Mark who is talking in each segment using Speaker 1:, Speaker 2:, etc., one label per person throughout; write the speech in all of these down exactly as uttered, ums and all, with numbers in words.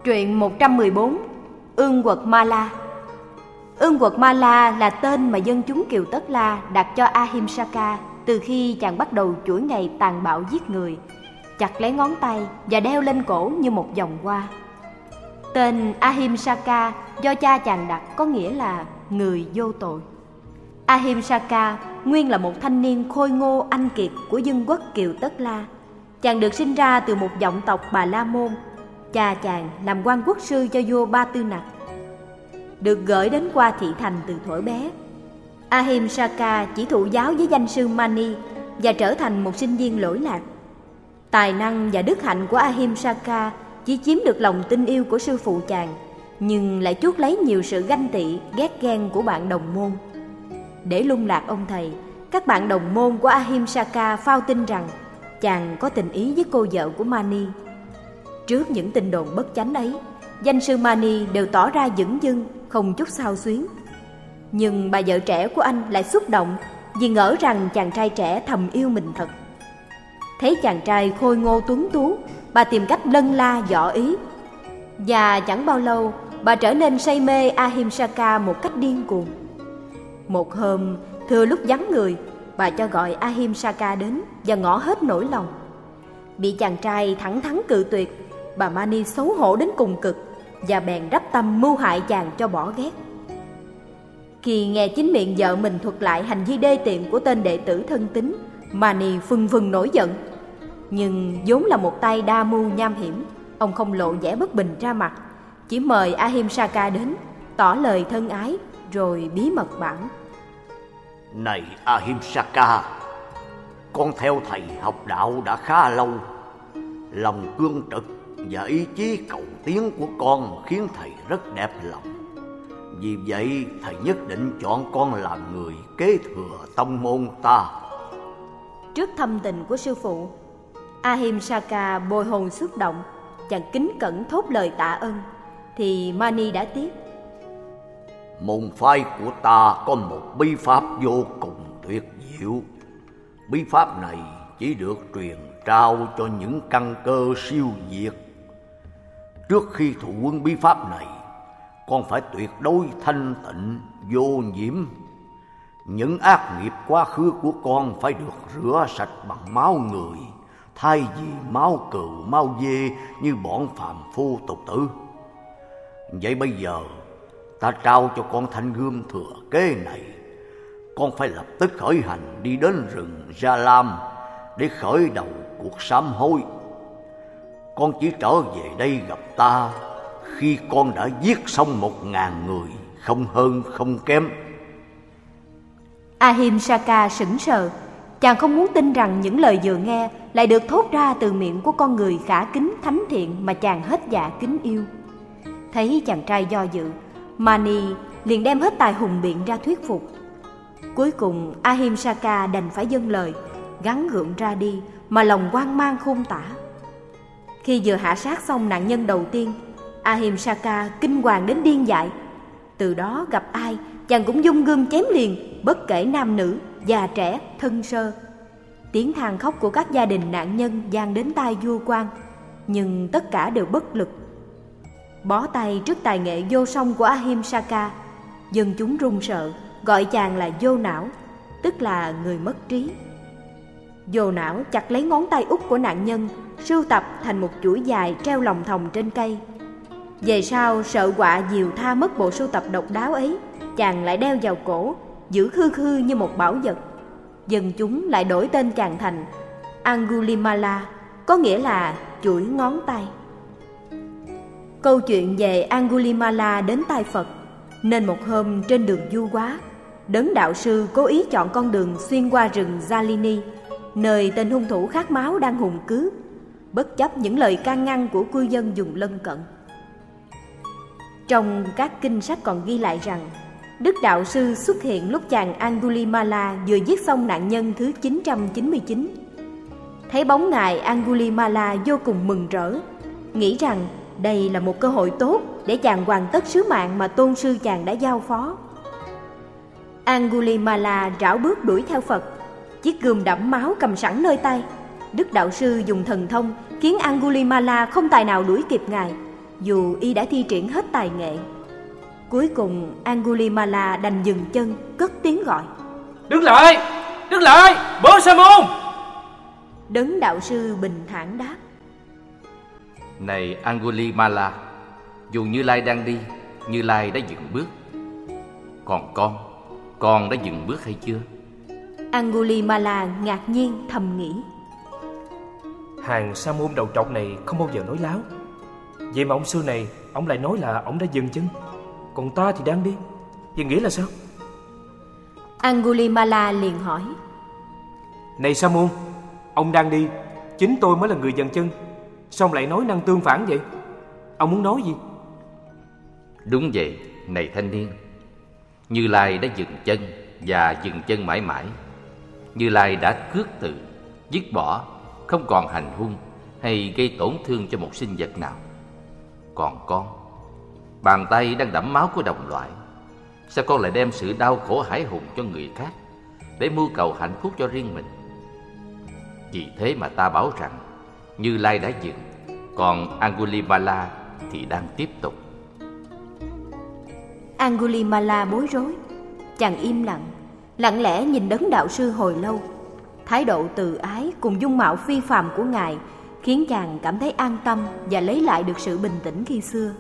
Speaker 1: Truyện một trăm mười bốn. Ương quật Ma La. Ương quật Ma La là tên mà dân chúng Kiều Tất La đặt cho Ahimsaka từ khi chàng bắt đầu chuỗi ngày tàn bạo giết người, chặt lấy ngón tay và đeo lên cổ như một vòng hoa. Tên Ahimsaka do cha chàng đặt có nghĩa là người vô tội. Ahimsaka nguyên là một thanh niên khôi ngô anh kiệt của dân quốc Kiều Tất La. Chàng được sinh ra từ một vọng tộc Bà La Môn. Cha chàng làm quan quốc sư cho vua Ba Tư Nặc, được gửi đến qua thị thành từ thuở bé. Ahimsaka chỉ thụ giáo với danh sư Mani và trở thành một sinh viên lỗi lạc. Tài năng và đức hạnh của Ahimsaka chỉ chiếm được lòng tin yêu của sư phụ chàng, nhưng lại chuốc lấy nhiều sự ganh tị, ghét ghen của bạn đồng môn. Để lung lạc ông thầy, các bạn đồng môn của Ahimsaka phao tin rằng chàng có tình ý với cô vợ của Mani. Trước những tin đồn bất chánh ấy, danh sư Mani đều tỏ ra dửng dưng, không chút xao xuyến. Nhưng bà vợ trẻ của anh lại xúc động vì ngỡ rằng chàng trai trẻ thầm yêu mình thật. Thấy chàng trai khôi ngô tuấn tú, bà tìm cách lân la dọ ý. Và chẳng bao lâu, bà trở nên say mê Ahimsaka một cách điên cuồng. Một hôm, thừa lúc vắng người, bà cho gọi Ahimsaka đến và ngỏ hết nỗi lòng. Bị chàng trai thẳng thắn cự tuyệt, bà Mani xấu hổ đến cùng cực và bèn đắp tâm mưu hại chàng cho bỏ ghét. Khi nghe chính miệng vợ mình thuật lại hành vi đê tiện của tên đệ tử thân tín, Mani phừng phừng nổi giận. Nhưng vốn là một tay đa mưu nham hiểm, ông không lộ vẻ bất bình ra mặt, chỉ mời Ahimsaka đến, tỏ lời thân ái, rồi bí mật bảo:
Speaker 2: Này Ahimsaka, con theo thầy học đạo đã khá lâu. Lòng cương trực và ý chí cầu tiến của con khiến thầy rất đẹp lòng. Vì vậy thầy nhất định chọn con làm người kế thừa tông môn ta.
Speaker 1: Trước thâm tình của sư phụ, Ahimsaka bồi hồi xúc động, chàng kính cẩn thốt lời tạ ơn. Thì Mani đã tiếp:
Speaker 2: Môn phái của ta có một bí pháp vô cùng tuyệt diệu. Bí pháp này chỉ được truyền trao cho những căn cơ siêu việt. Trước khi thụ quân bí pháp này, con phải tuyệt đối thanh tịnh, vô nhiễm. Những ác nghiệp quá khứ của con phải được rửa sạch bằng máu người, thay vì máu cừu, máu dê như bọn phàm phu tục tử. Vậy bây giờ, ta trao cho con thanh gươm thừa kế này. Con phải lập tức khởi hành đi đến rừng Gia Lam để khởi đầu cuộc sám hối. Con chỉ trở về đây gặp ta khi con đã giết xong một ngàn người, không hơn không kém.
Speaker 1: Ahimsaka sững sờ. Chàng không muốn tin rằng những lời vừa nghe lại được thốt ra từ miệng của con người khả kính thánh thiện mà chàng hết dạ kính yêu. Thấy chàng trai do dự, Mani liền đem hết tài hùng biện ra thuyết phục. Cuối cùng Ahimsaka đành phải dâng lời, gắng gượng ra đi mà lòng hoang mang khôn tả. Khi vừa hạ sát xong nạn nhân đầu tiên, Ahimsaka kinh hoàng đến điên dại. Từ đó gặp ai, chàng cũng vung gươm chém liền, bất kể nam nữ, già trẻ, thân sơ. Tiếng than khóc của các gia đình nạn nhân vang đến tai vua quan, nhưng tất cả đều bất lực. Bó tay trước tài nghệ vô song của Ahimsaka, dân chúng run sợ, gọi chàng là vô não, tức là người mất trí. Vô não chặt lấy ngón tay út của nạn nhân, sưu tập thành một chuỗi dài treo lồng thòng trên cây. Về sau sợ quạ diều tha mất bộ sưu tập độc đáo ấy, chàng lại đeo vào cổ, giữ khư khư như một bảo vật. Dân chúng lại đổi tên chàng thành Angulimala, có nghĩa là chuỗi ngón tay. Câu chuyện về Angulimala đến tai Phật, nên một hôm trên đường du hóa, đấng đạo sư cố ý chọn con đường xuyên qua rừng Jalini, nơi tên hung thủ khát máu đang hùng cướp, bất chấp những lời can ngăn của cư dân vùng lân cận. Trong các kinh sách còn ghi lại rằng Đức đạo sư xuất hiện lúc chàng Angulimala vừa giết xong nạn nhân thứ chín trăm chín mươi chín. Thấy bóng ngài, Angulimala vô cùng mừng rỡ, nghĩ rằng đây là một cơ hội tốt để chàng hoàn tất sứ mạng mà tôn sư chàng đã giao phó. Angulimala rảo bước đuổi theo Phật, chiếc gươm đẫm máu cầm sẵn nơi tay. Đức đạo sư dùng thần thông khiến Angulimala không tài nào đuổi kịp ngài, dù y đã thi triển hết tài nghệ. Cuối cùng Angulimala đành dừng chân, cất tiếng gọi:
Speaker 3: Đứng lại! Đứng lại! Bố Sa môn!
Speaker 1: Đấng đạo sư bình thản đáp:
Speaker 4: Này Angulimala, dù Như Lai đang đi, Như Lai đã dừng bước. Còn con, con đã dừng bước hay chưa?
Speaker 1: Angulimala ngạc nhiên thầm nghĩ:
Speaker 3: Hàng sa môn đầu trọc này không bao giờ nói láo. Vậy mà ông sư này, ông lại nói là ông đã dừng chân, còn ta thì đang đi. Vậy nghĩa là sao?
Speaker 1: Angulimala liền hỏi:
Speaker 3: Này sa môn, ông đang đi, chính tôi mới là người dừng chân, sao ông lại nói năng tương phản vậy? Ông muốn nói gì?
Speaker 4: Đúng vậy, này thanh niên. Như Lai đã dừng chân và dừng chân mãi mãi. Như Lai đã khước từ, dứt bỏ, không còn hành hung hay gây tổn thương cho một sinh vật nào. Còn con, bàn tay đang đẫm máu của đồng loại, sao con lại đem sự đau khổ hãi hùng cho người khác để mưu cầu hạnh phúc cho riêng mình? Vì thế mà ta bảo rằng Như Lai đã dừng, còn Angulimala thì đang tiếp tục.
Speaker 1: Angulimala bối rối, chàng im lặng, lặng lẽ nhìn đấng đạo sư hồi lâu. Thái độ từ ái cùng dung mạo phi phàm của ngài khiến chàng cảm thấy an tâm và lấy lại được sự bình tĩnh khi xưa.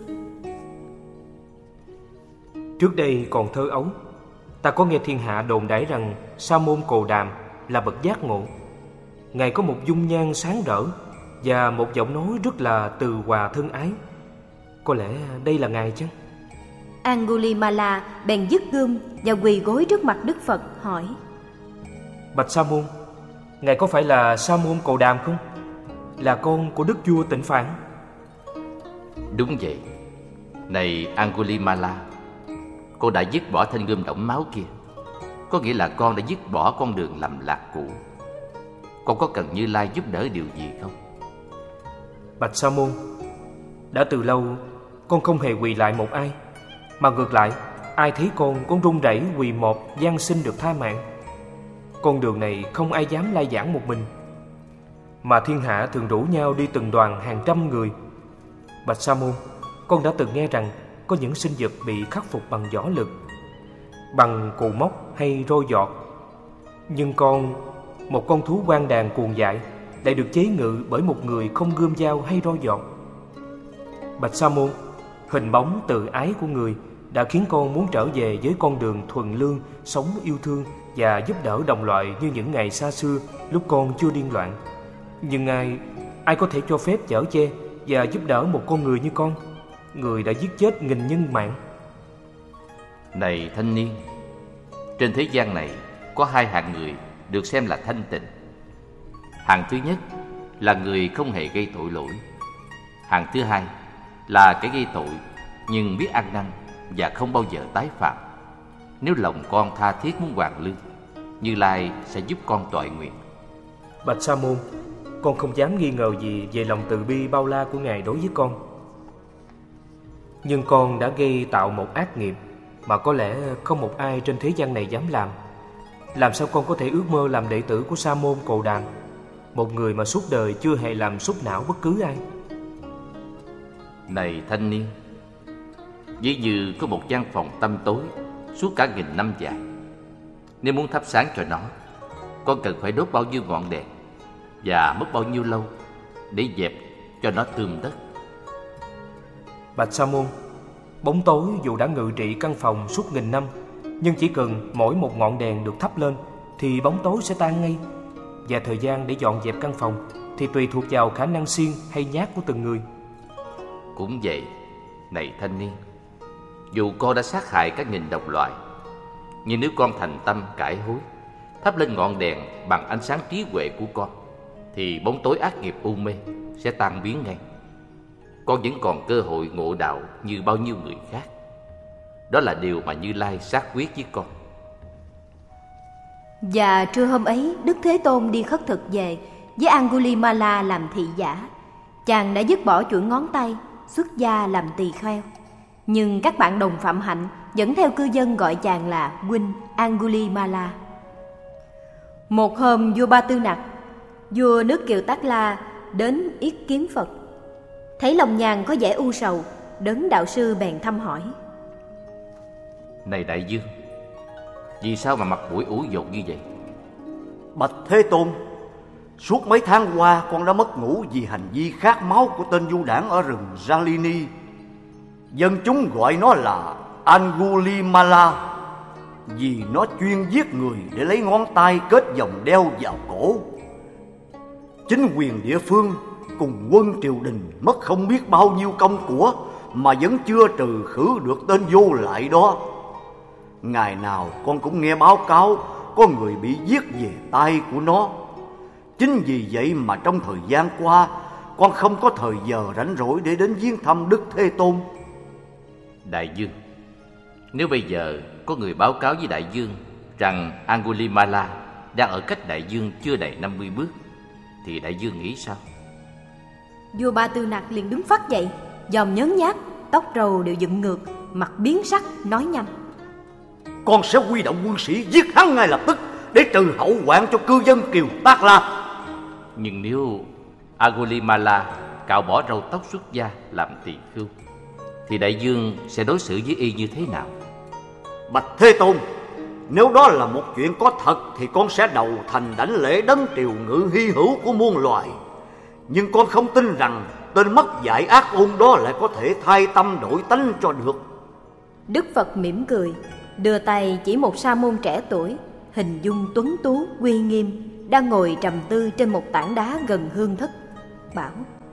Speaker 3: Trước đây còn thơ ấu, ta có nghe thiên hạ đồn đãi rằng Sa môn Cồ Đàm là bậc giác ngộ. Ngài có một dung nhan sáng rỡ và một giọng nói rất là từ hòa thân ái. Có lẽ đây là ngài chăng?
Speaker 1: Angulimala bèn dứt gươm và quỳ gối trước mặt Đức Phật hỏi:
Speaker 3: Bạch Sa môn, ngài có phải là Sa môn Cồ Đàm không? Là con của đức vua Tịnh Phạn?
Speaker 4: Đúng vậy. Này Angulimala, con đã dứt bỏ thanh gươm đẫm máu kia, có nghĩa là con đã dứt bỏ con đường lầm lạc cũ. Con có cần Như Lai giúp đỡ điều gì không?
Speaker 3: Bạch Sa môn, đã từ lâu con không hề quỳ lại một ai, mà ngược lại, ai thấy con con run rẩy quỳ một van xin được tha mạng. Con đường này không ai dám lai giảng một mình, mà thiên hạ thường rủ nhau đi từng đoàn hàng trăm người. Bạch Sa môn, con đã từng nghe rằng có những sinh vật bị khắc phục bằng võ lực, bằng cù móc hay roi giọt. Nhưng con, một con thú hoang đàn cuồng dại, lại được chế ngự bởi một người không gươm dao hay roi giọt. Bạch Sa môn, hình bóng từ ái của người đã khiến con muốn trở về với con đường thuần lương, sống yêu thương và giúp đỡ đồng loại như những ngày xa xưa lúc con chưa điên loạn. Nhưng ai, ai có thể cho phép chở che và giúp đỡ một con người như con, người đã giết chết nghìn nhân mạng?
Speaker 4: Này thanh niên, trên thế gian này có hai hạng người được xem là thanh tịnh. Hạng thứ nhất là người không hề gây tội lỗi. Hạng thứ hai là kẻ gây tội nhưng biết ăn năn và không bao giờ tái phạm. Nếu lòng con tha thiết muốn hoàn lương, Như Lai sẽ giúp con toại nguyện.
Speaker 3: Bạch Sa môn, con không dám nghi ngờ gì về lòng từ bi bao la của ngài đối với con. Nhưng con đã gây tạo một ác nghiệp mà có lẽ không một ai trên thế gian này dám làm. Làm sao con có thể ước mơ làm đệ tử của Sa môn Cồ Đàm, một người mà suốt đời chưa hề làm xúc não bất cứ ai?
Speaker 4: Này thanh niên, ví như có một gian phòng tăm tối suốt cả nghìn năm dài. Nếu muốn thắp sáng cho nó, con cần phải đốt bao nhiêu ngọn đèn và mất bao nhiêu lâu để dẹp cho nó tươm tất?
Speaker 3: Bạch Sa môn, bóng tối dù đã ngự trị căn phòng suốt nghìn năm, nhưng chỉ cần mỗi một ngọn đèn được thắp lên thì bóng tối sẽ tan ngay. Và thời gian để dọn dẹp căn phòng thì tùy thuộc vào khả năng siêng hay nhát của từng người.
Speaker 4: Cũng vậy, này thanh niên, dù con đã sát hại các nghìn đồng loại, nhưng nếu con thành tâm cải hối, thắp lên ngọn đèn bằng ánh sáng trí huệ của con, thì bóng tối ác nghiệp u mê sẽ tan biến ngay. Con vẫn còn cơ hội ngộ đạo như bao nhiêu người khác. Đó là điều mà Như Lai xác quyết với con.
Speaker 1: Và trưa hôm ấy, Đức Thế Tôn đi khất thực về với Angulimala làm thị giả. Chàng đã dứt bỏ chuỗi ngón tay, xuất gia làm tỳ kheo. Nhưng các bạn đồng phạm hạnh vẫn theo cư dân gọi chàng là huynh Angulimala. Một hôm vua Ba Tư Nặc, vua nước Kiều Tác La, đến yết kiến Phật. Thấy lòng nhàn có vẻ u sầu, Đấng đạo sư bèn thăm hỏi:
Speaker 4: Này đại dương, vì sao mà mặt mũi ủ dột như vậy?
Speaker 2: Bạch Thế Tôn, suốt mấy tháng qua con đã mất ngủ vì hành vi khát máu của tên du đảng ở rừng Jalini. Dân chúng gọi nó là Angulimala vì nó chuyên giết người để lấy ngón tay kết vòng đeo vào cổ. Chính quyền địa phương cùng quân triều đình mất không biết bao nhiêu công của mà vẫn chưa trừ khử được tên vô lại đó. Ngày nào con cũng nghe báo cáo có người bị giết về tay của nó. Chính vì vậy mà trong thời gian qua con không có thời giờ rảnh rỗi để đến viếng thăm Đức Thế Tôn.
Speaker 4: Đại dương, nếu bây giờ có người báo cáo với đại dương rằng Angulimala đang ở cách đại dương chưa đầy năm mươi bước, thì đại dương nghĩ sao?
Speaker 1: Vua Ba Tư Nặc liền đứng phắt dậy, dòm nhớn nhác, tóc râu đều dựng ngược, mặt biến sắc, nói nhanh:
Speaker 2: Con sẽ huy động quân sĩ giết hắn ngay lập tức để trừ hậu hoạn cho cư dân Kiều Tác La.
Speaker 4: Nhưng nếu Angulimala cạo bỏ râu tóc xuất gia làm tỳ khưu, thì đại dương sẽ đối xử với y như thế nào?
Speaker 2: Bạch Thế Tôn, nếu đó là một chuyện có thật thì con sẽ đầu thành đảnh lễ đấng triều ngự hy hữu của muôn loài. Nhưng con không tin rằng tên mất dạy ác ôn đó lại có thể thay tâm đổi tánh cho được.
Speaker 1: Đức Phật mỉm cười, đưa tay chỉ một sa môn trẻ tuổi, hình dung tuấn tú uy nghiêm, đang ngồi trầm tư trên một tảng đá gần hương thất, bảo: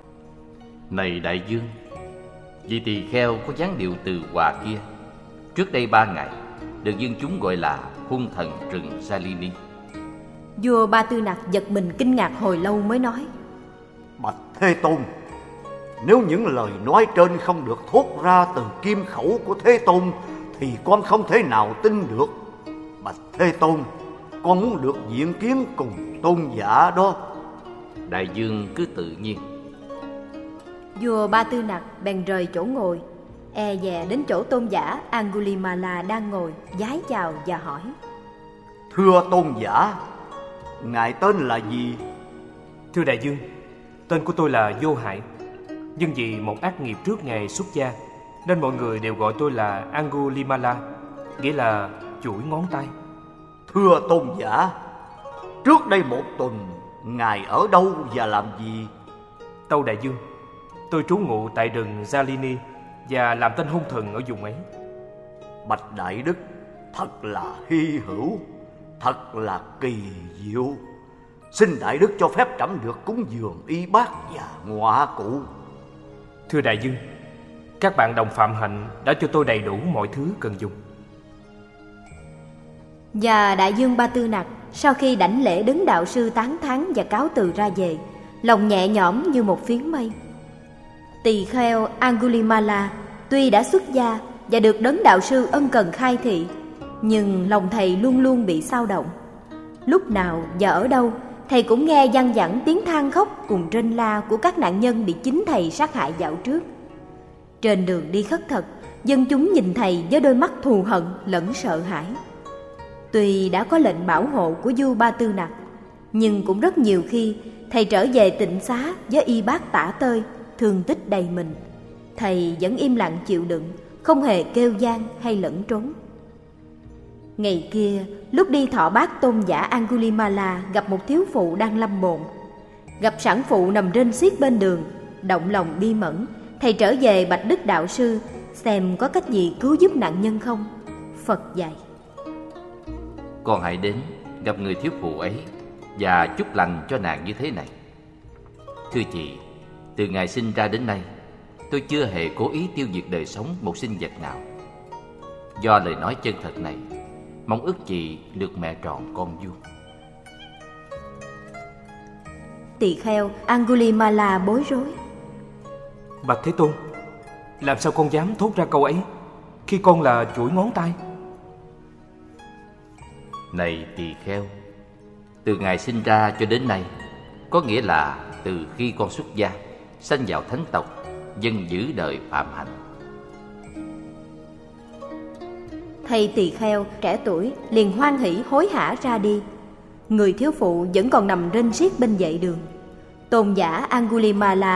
Speaker 4: Này đại dương, vị tỳ kheo có dáng điệu từ hòa kia, trước đây ba ngày được dân chúng gọi là hung thần rừng Jalini.
Speaker 1: Vua Ba Tư Nặc giật mình kinh ngạc hồi lâu mới nói:
Speaker 2: Bạch Thế Tôn, nếu những lời nói trên không được thốt ra từ kim khẩu của Thế Tôn thì con không thể nào tin được. Bạch Thế Tôn, con muốn được diện kiến cùng tôn giả đó.
Speaker 4: Đại dương cứ tự nhiên.
Speaker 1: Vua Ba Tư Nặc bèn rời chỗ ngồi, e dè đến chỗ tôn giả Angulimala đang ngồi, vái chào và hỏi:
Speaker 2: Thưa tôn giả, ngài tên là gì?
Speaker 3: Thưa đại dương, tên của tôi là Vô Hại. Nhưng vì một ác nghiệp trước ngày xuất gia nên mọi người đều gọi tôi là Angulimala, nghĩa là chuỗi ngón tay.
Speaker 2: Thưa tôn giả, trước đây một tuần ngài ở đâu và làm gì?
Speaker 3: Tâu đại dương, tôi trú ngụ tại rừng Jalini và làm tên hung thần ở vùng ấy.
Speaker 2: Bạch Đại Đức, thật là hy hữu, thật là kỳ diệu. Xin Đại Đức cho phép trẫm được cúng dường y bát và ngọa cụ.
Speaker 3: Thưa đại dương, các bạn đồng phạm hạnh đã cho tôi đầy đủ mọi thứ cần dùng.
Speaker 1: Và đại dương Ba Tư Nặc sau khi đảnh lễ đấng đạo sư tán thán và cáo từ ra về, lòng nhẹ nhõm như một phiến mây. Tỳ kheo Angulimala tuy đã xuất gia và được đấng đạo sư ân cần khai thị, nhưng lòng thầy luôn luôn bị xao động. Lúc nào và ở đâu thầy cũng nghe văng vẳng tiếng than khóc cùng rên la của các nạn nhân bị chính thầy sát hại dạo trước. Trên đường đi khất thực, dân chúng nhìn thầy với đôi mắt thù hận lẫn sợ hãi. Tuy đã có lệnh bảo hộ của vua Ba Tư Nặc, nhưng cũng rất nhiều khi thầy trở về tịnh xá với y bát tả tơi, thương tích đầy mình. Thầy vẫn im lặng chịu đựng, không hề kêu van hay lẫn trốn. Ngày kia, lúc đi thọ bát tôn giả Angulimala gặp một thiếu phụ đang lâm bồn. Gặp sản phụ nằm rên xiết bên đường, động lòng bi mẫn, thầy trở về bạch đức đạo sư xem có cách gì cứu giúp nạn nhân không. Phật dạy:
Speaker 4: Con hãy đến gặp người thiếu phụ ấy và chúc lành cho nàng như thế này: Thưa chị, từ ngày sinh ra đến nay, tôi chưa hề cố ý tiêu diệt đời sống một sinh vật nào. Do lời nói chân thật này, mong ước chị được mẹ tròn con vuông.
Speaker 1: Tỳ kheo Angulimala bối rối:
Speaker 3: Bạch Thế Tôn, làm sao con dám thốt ra câu ấy khi con là chuỗi ngón tay?
Speaker 4: Này tỳ kheo, từ ngày sinh ra cho đến nay, có nghĩa là từ khi con xuất gia, sanh vào thánh tộc, dân giữ đời phạm hạnh.
Speaker 1: Thầy tỳ kheo trẻ tuổi liền hoan hỉ hối hả ra đi. Người thiếu phụ vẫn còn nằm rên xiết bên vệ đường. Tôn giả Angulimala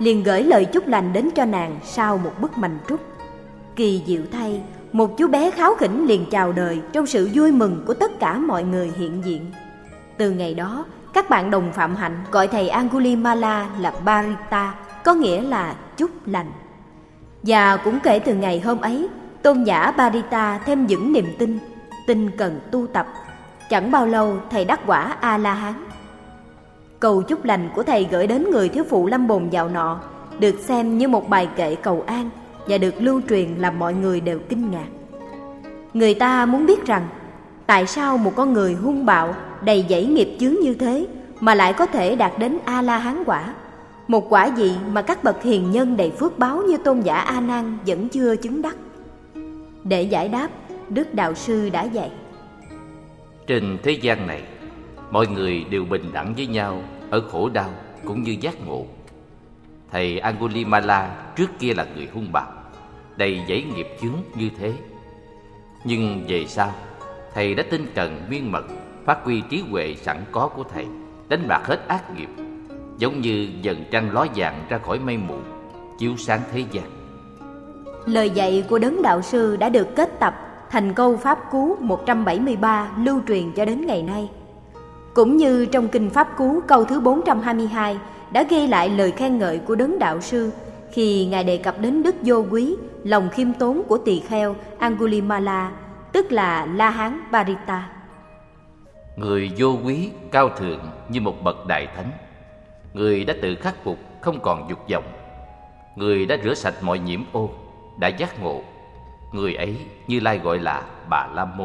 Speaker 1: liền gửi lời chúc lành đến cho nàng sau một bức mành trúc. Kỳ diệu thay, một chú bé kháu khỉnh liền chào đời trong sự vui mừng của tất cả mọi người hiện diện. Từ ngày đó, các bạn đồng phạm hạnh gọi thầy Angulimala là Parita, có nghĩa là chúc lành. Và cũng kể từ ngày hôm ấy, tôn giả Parita thêm vững niềm tin, tin cần tu tập. Chẳng bao lâu thầy đắc quả A-la-hán. Cầu chúc lành của thầy gửi đến người thiếu phụ lâm bồn dạo nọ được xem như một bài kệ cầu an và được lưu truyền làm mọi người đều kinh ngạc. Người ta muốn biết rằng tại sao một con người hung bạo, đầy dẫy nghiệp chướng như thế mà lại có thể đạt đến A-la-hán quả, một quả vị mà các bậc hiền nhân đầy phước báo như tôn giả A Nan vẫn chưa chứng đắc. Để giải đáp, Đức Đạo Sư đã dạy:
Speaker 4: trên thế gian này, mọi người đều bình đẳng với nhau ở khổ đau cũng như giác ngộ. Thầy Angulimala trước kia là người hung bạo, đầy dẫy nghiệp chướng như thế. Nhưng về sau, thầy đã tinh cần miên mật, phát huy trí huệ sẵn có của thầy, đánh bạc hết ác nghiệp, giống như dần trăng ló dạng ra khỏi mây mù, chiếu sáng thế gian. Lời
Speaker 1: dạy của Đấng Đạo Sư đã được kết tập thành câu Pháp Cú một trăm bảy mươi ba lưu truyền cho đến ngày nay. Cũng như trong kinh Pháp Cú câu thứ bốn trăm hai mươi hai đã ghi lại lời khen ngợi của Đấng Đạo Sư khi Ngài đề cập đến đức vô quý, lòng khiêm tốn của tỳ kheo Angulimala, tức là La Hán Parita.
Speaker 4: Người vô quý, cao thượng như một bậc đại thánh. Người đã tự khắc phục, không còn dục vọng. Người đã rửa sạch mọi nhiễm ô, đã giác ngộ. Người ấy Như Lai gọi là Bà La Môn.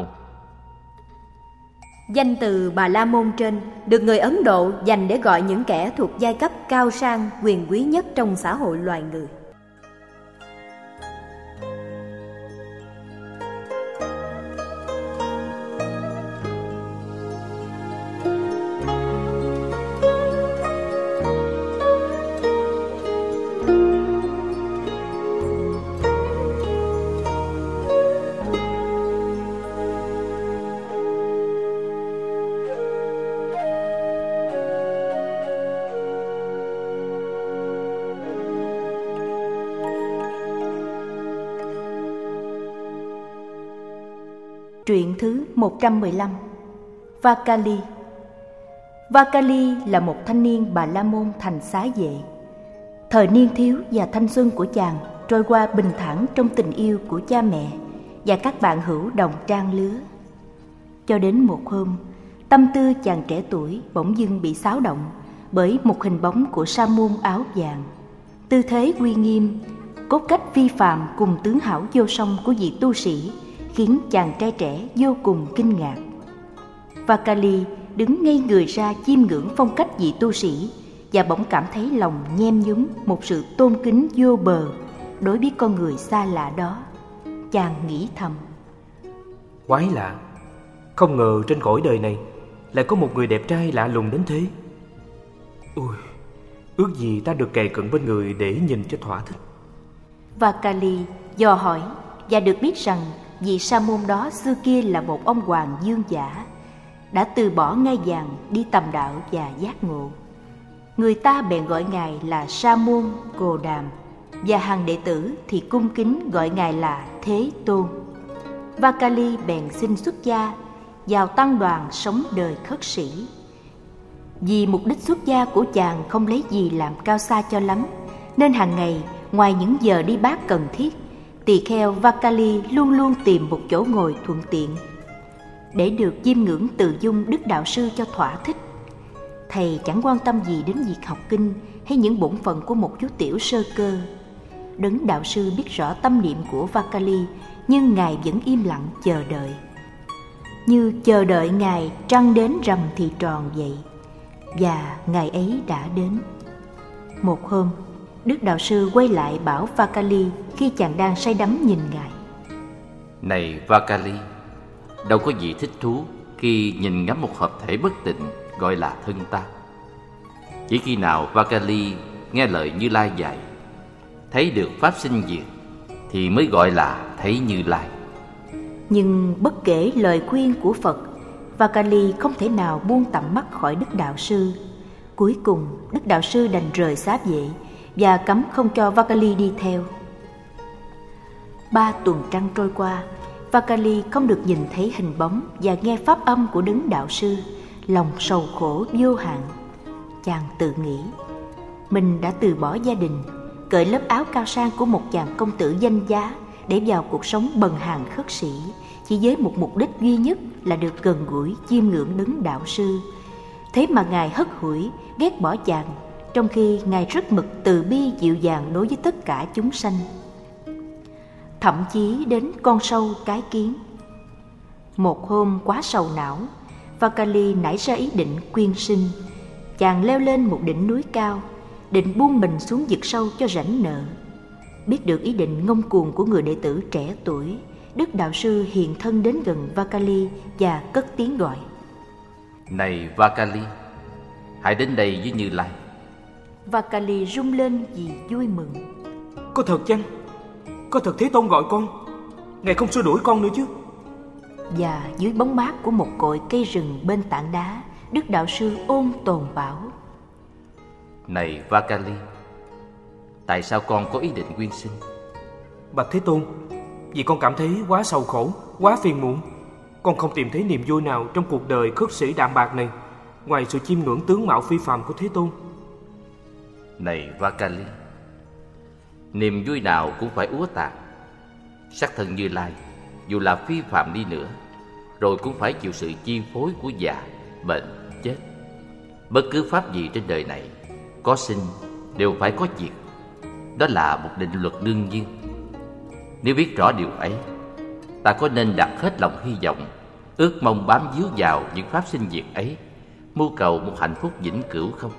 Speaker 1: Danh từ Bà La Môn trên được người Ấn Độ dành để gọi những kẻ thuộc giai cấp cao sang, quyền quý nhất trong xã hội loài người. Truyện thứ một trăm mười lăm. Vakali. Vakali là một thanh niên Bà La Môn thành xá vệ. Thời niên thiếu và thanh xuân của chàng trôi qua bình thản trong tình yêu của cha mẹ và các bạn hữu đồng trang lứa. Cho đến một hôm, tâm tư chàng trẻ tuổi bỗng dưng bị xáo động bởi một hình bóng của sa môn áo vàng. Tư thế uy nghiêm, cốt cách vi phàm cùng tướng hảo vô song của vị tu sĩ khiến chàng trai trẻ vô cùng kinh ngạc. Vakali đứng ngây người ra chiêm ngưỡng phong cách vị tu sĩ và bỗng cảm thấy lòng nhem nhúm một sự tôn kính vô bờ đối với con người xa lạ đó. Chàng nghĩ thầm:
Speaker 3: quái lạ, không ngờ trên cõi đời này lại có một người đẹp trai lạ lùng đến thế. Ôi, ước gì ta được kề cận bên người để nhìn cho thỏa thích.
Speaker 1: Vakali dò hỏi và được biết rằng vị sa môn đó xưa kia là một ông hoàng dương giả, đã từ bỏ ngai vàng đi tầm đạo và giác ngộ. Người ta bèn gọi ngài là Sa môn Cồ Đàm, và hàng đệ tử thì cung kính gọi ngài là Thế Tôn. Vakali bèn xin xuất gia, vào tăng đoàn sống đời khất sĩ. Vì mục đích xuất gia của chàng không lấy gì làm cao xa cho lắm, nên hàng ngày ngoài những giờ đi bát cần thiết, tỳ kheo Vakali luôn luôn tìm một chỗ ngồi thuận tiện để được chiêm ngưỡng từ dung Đức Đạo Sư cho thỏa thích. Thầy chẳng quan tâm gì đến việc học kinh hay những bổn phận của một chú tiểu sơ cơ. Đấng Đạo Sư biết rõ tâm niệm của Vakali, nhưng ngài vẫn im lặng chờ đợi, như chờ đợi ngày trăng đến rằm thì tròn vậy. Và ngày ấy đã đến. Một hôm, Đức Đạo Sư quay lại bảo Vakali khi chàng đang say đắm nhìn ngài:
Speaker 4: Này Vakali, đâu có gì thích thú khi nhìn ngắm một hợp thể bất tịnh gọi là thân ta. Chỉ khi nào Vakali nghe lời Như Lai dạy, thấy được pháp sinh diệt, thì mới gọi là thấy Như Lai.
Speaker 1: Nhưng bất kể lời khuyên của Phật, Vakali không thể nào buông tầm mắt khỏi Đức Đạo Sư. Cuối cùng, Đức Đạo Sư đành rời xá vệ và cấm không cho Vakali đi theo. Ba tuần trăng trôi qua, Vakali không được nhìn thấy hình bóng và nghe pháp âm của đấng đạo sư, lòng sầu khổ vô hạn. Chàng tự nghĩ mình đã từ bỏ gia đình, cởi lớp áo cao sang của một chàng công tử danh giá để vào cuộc sống bần hàn khất sĩ, chỉ với một mục đích duy nhất là được gần gũi chiêm ngưỡng đấng đạo sư. Thế mà Ngài hất hủi, ghét bỏ chàng, trong khi Ngài rất mực từ bi dịu dàng đối với tất cả chúng sanh, thậm chí đến con sâu cái kiến. Một hôm quá sầu não, Vakali nảy ra ý định quyên sinh. Chàng leo lên một đỉnh núi cao, định buông mình xuống vực sâu cho rảnh nợ. Biết được ý định ngông cuồng của người đệ tử trẻ tuổi, Đức đạo sư hiện thân đến gần Vakali và cất tiếng gọi:
Speaker 4: Này Vakali, hãy đến đây với Như Lai.
Speaker 1: Vakali rung lên vì vui mừng.
Speaker 3: Có thật chăng? Có thật Thế Tôn gọi con? Ngài không xua đuổi con nữa chứ?
Speaker 1: Và dưới bóng mát của một cội cây rừng bên tảng đá, Đức đạo sư ôn tồn bảo:
Speaker 4: Này Vakali, tại sao con có ý định quyên sinh?
Speaker 3: Bạch Thế Tôn, vì con cảm thấy quá sầu khổ, quá phiền muộn. Con không tìm thấy niềm vui nào trong cuộc đời khất sĩ đạm bạc này, ngoài sự chiêm ngưỡng tướng mạo phi phàm của Thế Tôn.
Speaker 4: Này Vakali, niềm vui nào cũng phải úa tàn. Sắc thân Như Lai dù là phi phàm đi nữa, rồi cũng phải chịu sự chi phối của già, bệnh, chết. Bất cứ pháp gì trên đời này, có sinh đều phải có diệt. Đó là một định luật đương nhiên. Nếu biết rõ điều ấy, ta có nên đặt hết lòng hy vọng, ước mong bám víu vào những pháp sinh diệt ấy, mưu cầu một hạnh phúc vĩnh cửu không?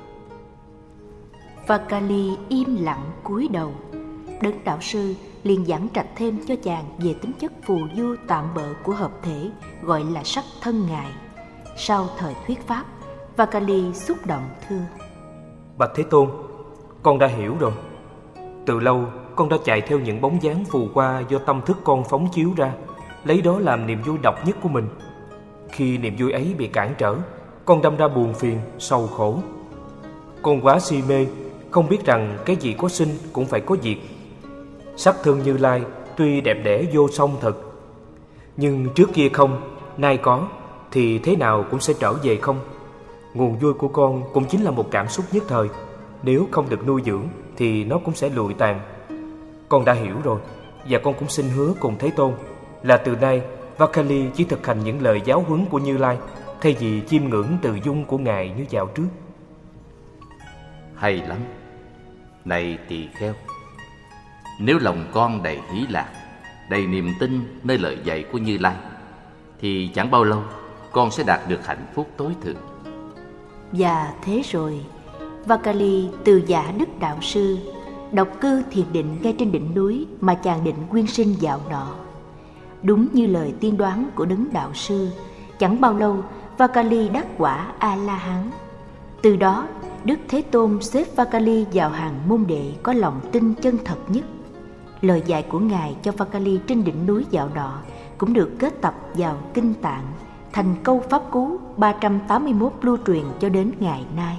Speaker 1: Vakali im lặng cúi đầu. Đấng đạo sư liền giảng trạch thêm cho chàng về tính chất phù du tạm bợ của hợp thể gọi là sắc thân Ngài. Sau thời thuyết pháp, Vakali xúc động thưa:
Speaker 3: Bạch Thế Tôn, con đã hiểu rồi. Từ lâu con đã chạy theo những bóng dáng phù qua do tâm thức con phóng chiếu ra, lấy đó làm niềm vui độc nhất của mình. Khi niềm vui ấy bị cản trở, con đâm ra buồn phiền, sầu khổ. Con quá si mê, không biết rằng cái gì có sinh cũng phải có diệt. Sắc thân Như Lai tuy đẹp đẽ vô song thật, nhưng trước kia không, nay có, thì thế nào cũng sẽ trở về không. Nguồn vui của con cũng chính là một cảm xúc nhất thời, nếu không được nuôi dưỡng thì nó cũng sẽ lụi tàn. Con đã hiểu rồi, và con cũng xin hứa cùng Thế Tôn là từ nay Vakali chỉ thực hành những lời giáo huấn của Như Lai, thay vì chiêm ngưỡng từ dung của Ngài như dạo trước.
Speaker 4: Hay lắm. Này tỳ kheo, nếu lòng con đầy hỷ lạc, đầy niềm tin nơi lời dạy của Như Lai, thì chẳng bao lâu con sẽ đạt được hạnh phúc tối thượng.
Speaker 1: Và thế rồi, Vakali từ giả Đức đạo sư, độc cư thiền định ngay trên đỉnh núi mà chàng định quyên sinh dạo nọ. Đúng như lời tiên đoán của đấng đạo sư, chẳng bao lâu Vakali đắc quả A-la-hán. Từ đó, Đức Thế Tôn xếp Vakali vào hàng môn đệ có lòng tin chân thật nhất. Lời dạy của Ngài cho Vakali trên đỉnh núi dạo nọ cũng được kết tập vào Kinh Tạng, thành câu pháp cú ba trăm tám mươi mốt lưu truyền cho đến ngày nay.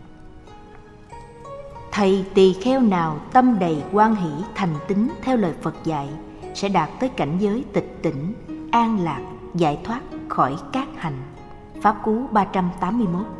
Speaker 1: Thầy tỳ kheo nào tâm đầy hoan hỷ thành tín theo lời Phật dạy sẽ đạt tới cảnh giới tịch tỉnh, an lạc, giải thoát khỏi các hành. Pháp cú ba trăm tám mươi mốt.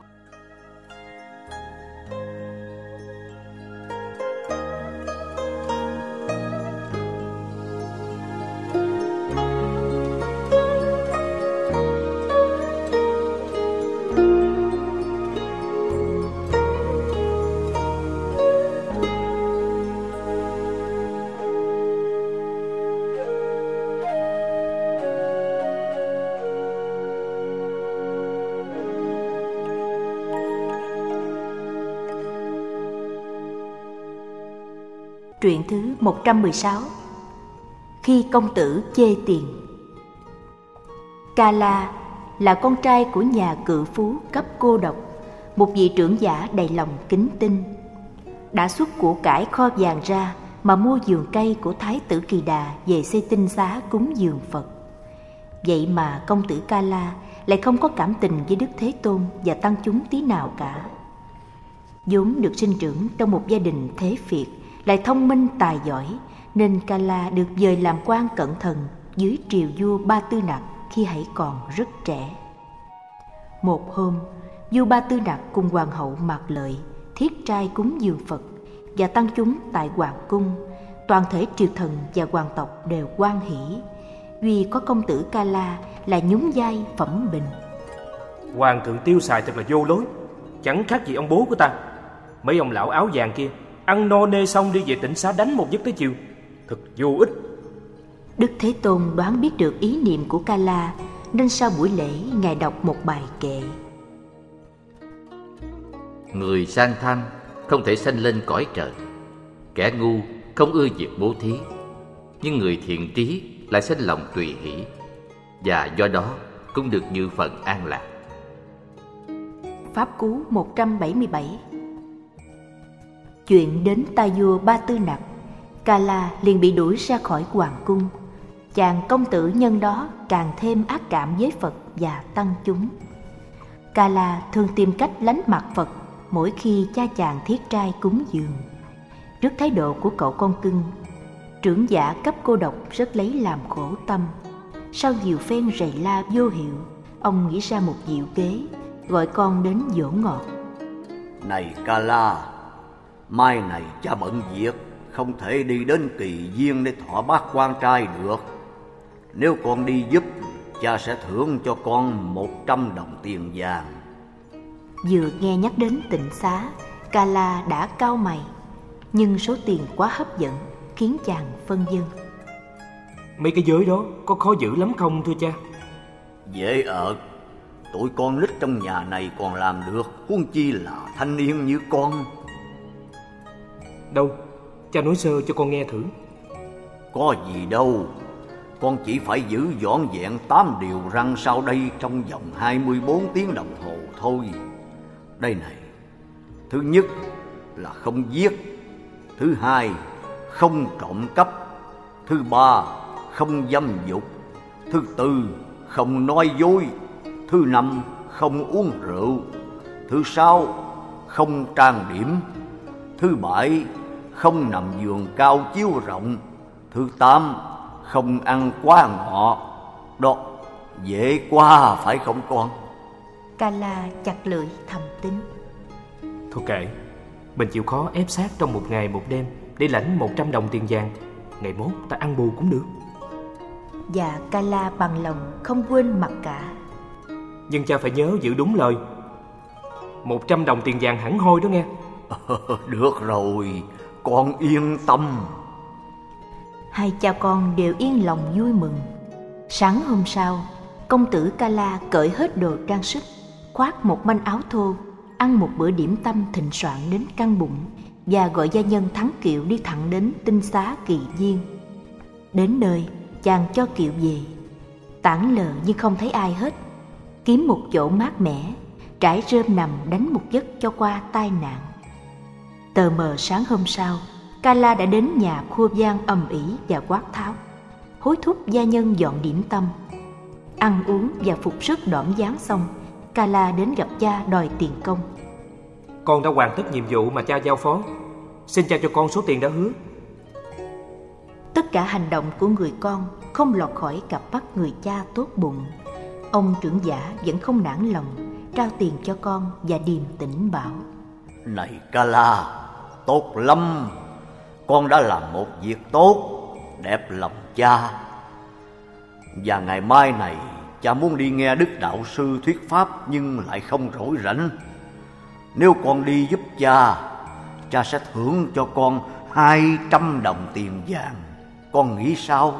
Speaker 1: Truyện thứ một trăm mười sáu. Khi công tử chê tiền. Kala là con trai của nhà cự phú cấp cô độc, một vị trưởng giả đầy lòng kính tinh. Đã xuất của cải kho vàng ra mà mua vườn cây của Thái tử Kỳ Đà về xây tinh xá cúng dường Phật. Vậy mà công tử Kala lại không có cảm tình với Đức Thế Tôn và tăng chúng tí nào cả. vốn được sinh trưởng trong một gia đình thế Việt, lại thông minh tài giỏi, nên Kala được dời làm quan cẩn thận dưới triều vua Ba Tư Nặc khi hãy còn rất trẻ. Một hôm, vua Ba Tư Nặc cùng hoàng hậu Mạc Lợi thiết trai cúng dường Phật và tăng chúng tại hoàng cung. Toàn thể triều thần và hoàng tộc đều hoan hỷ, duy có công tử Kala là nhún vai phẩm bình.
Speaker 3: Hoàng thượng tiêu xài thật là vô lối, chẳng khác gì ông bố của ta. Mấy ông lão áo vàng kia ăn no nê xong đi về tỉnh xá đánh một giấc tới chiều, thật vô ích.
Speaker 1: Đức Thế Tôn đoán biết được ý niệm của Kala, nên sau buổi lễ ngài đọc một bài kệ.
Speaker 4: Người sang tham không thể sanh lên cõi trời, kẻ ngu không ưa việc bố thí, nhưng người thiện trí lại sanh lòng tùy hỷ, và do đó cũng được dự phần an lạc.
Speaker 1: Pháp Cú một trăm bảy mươi bảy. Chuyện đến tai vua Ba Tư Nặc, Kala liền bị đuổi ra khỏi hoàng cung. Chàng công tử nhân đó càng thêm ác cảm với Phật và tăng chúng. Kala thường tìm cách lánh mặt Phật mỗi khi cha chàng thiết trai cúng dường. Trước thái độ của cậu con cưng, trưởng giả cấp cô độc rất lấy làm khổ tâm. Sau nhiều phen rầy la vô hiệu, ông nghĩ ra một diệu kế, gọi con đến dỗ ngọt.
Speaker 2: Này Kala, mai này cha bận việc, không thể đi đến Kỳ Viên để thọ bát quan trai được. Nếu con đi giúp, cha sẽ thưởng cho con một trăm đồng tiền vàng.
Speaker 1: Vừa nghe nhắc đến tịnh xá, Kala đã cau mày, nhưng số tiền quá hấp dẫn khiến chàng phân vân.
Speaker 3: Mấy cái giới đó có khó giữ lắm không thưa cha?
Speaker 2: Dễ ợt, tụi con nít trong nhà này còn làm được, huống chi là thanh niên như con.
Speaker 3: Đâu, cha nói sơ cho con nghe thử.
Speaker 2: Có gì đâu, con chỉ phải giữ vỏn vẹn tám điều răn sau đây trong vòng hai mươi bốn tiếng đồng hồ thôi. Đây này, thứ nhất là không giết, thứ hai không trộm cắp, thứ ba không dâm dục, thứ tư không nói dối, thứ năm không uống rượu, thứ sáu không trang điểm, thứ bảy không nằm giường cao chiếu rộng, thứ tám không ăn quá ngọ. Đó, dễ quá phải không con?
Speaker 1: Kala chặt lưỡi thầm tính.
Speaker 3: Thôi kệ, mình chịu khó ép sát trong một ngày một đêm để lãnh một trăm đồng tiền vàng. Ngày mốt ta ăn bù cũng được.
Speaker 1: Và Kala bằng lòng không quên mặc cả.
Speaker 3: Nhưng cha phải nhớ giữ đúng lời. Một trăm đồng tiền vàng hẳn hoi đó nghe.
Speaker 2: Được rồi, con yên tâm.
Speaker 1: Hai cha con đều yên lòng vui mừng. Sáng hôm sau, công tử Kala cởi hết đồ trang sức, khoác một manh áo thô, ăn một bữa điểm tâm thịnh soạn đến căng bụng, và gọi gia nhân thắng kiệu đi thẳng đến tinh xá Kỳ Viên. Đến nơi, chàng cho kiệu về, tản lờ nhưng không thấy ai hết. Kiếm một chỗ mát mẻ, trải rơm nằm đánh một giấc cho qua tai nạn. Tờ mờ sáng hôm sau, Kala đã đến nhà khua vang ầm ĩ và quát tháo, hối thúc gia nhân dọn điểm tâm. Ăn uống và phục sức đỏm dáng xong, Kala đến gặp cha đòi tiền công.
Speaker 3: Con đã hoàn tất nhiệm vụ mà cha giao phó, xin cha cho con số tiền đã hứa.
Speaker 1: Tất cả hành động của người con không lọt khỏi cặp mắt người cha tốt bụng. Ông trưởng giả vẫn không nản lòng, trao tiền cho con và điềm tĩnh bảo:
Speaker 2: Này Kala, tốt lắm, con đã làm một việc tốt, đẹp lòng cha. Và ngày mai này, cha muốn đi nghe Đức Đạo Sư thuyết pháp nhưng lại không rỗi rảnh. Nếu con đi giúp cha, cha sẽ thưởng cho con hai trăm đồng tiền vàng. Con nghĩ sao?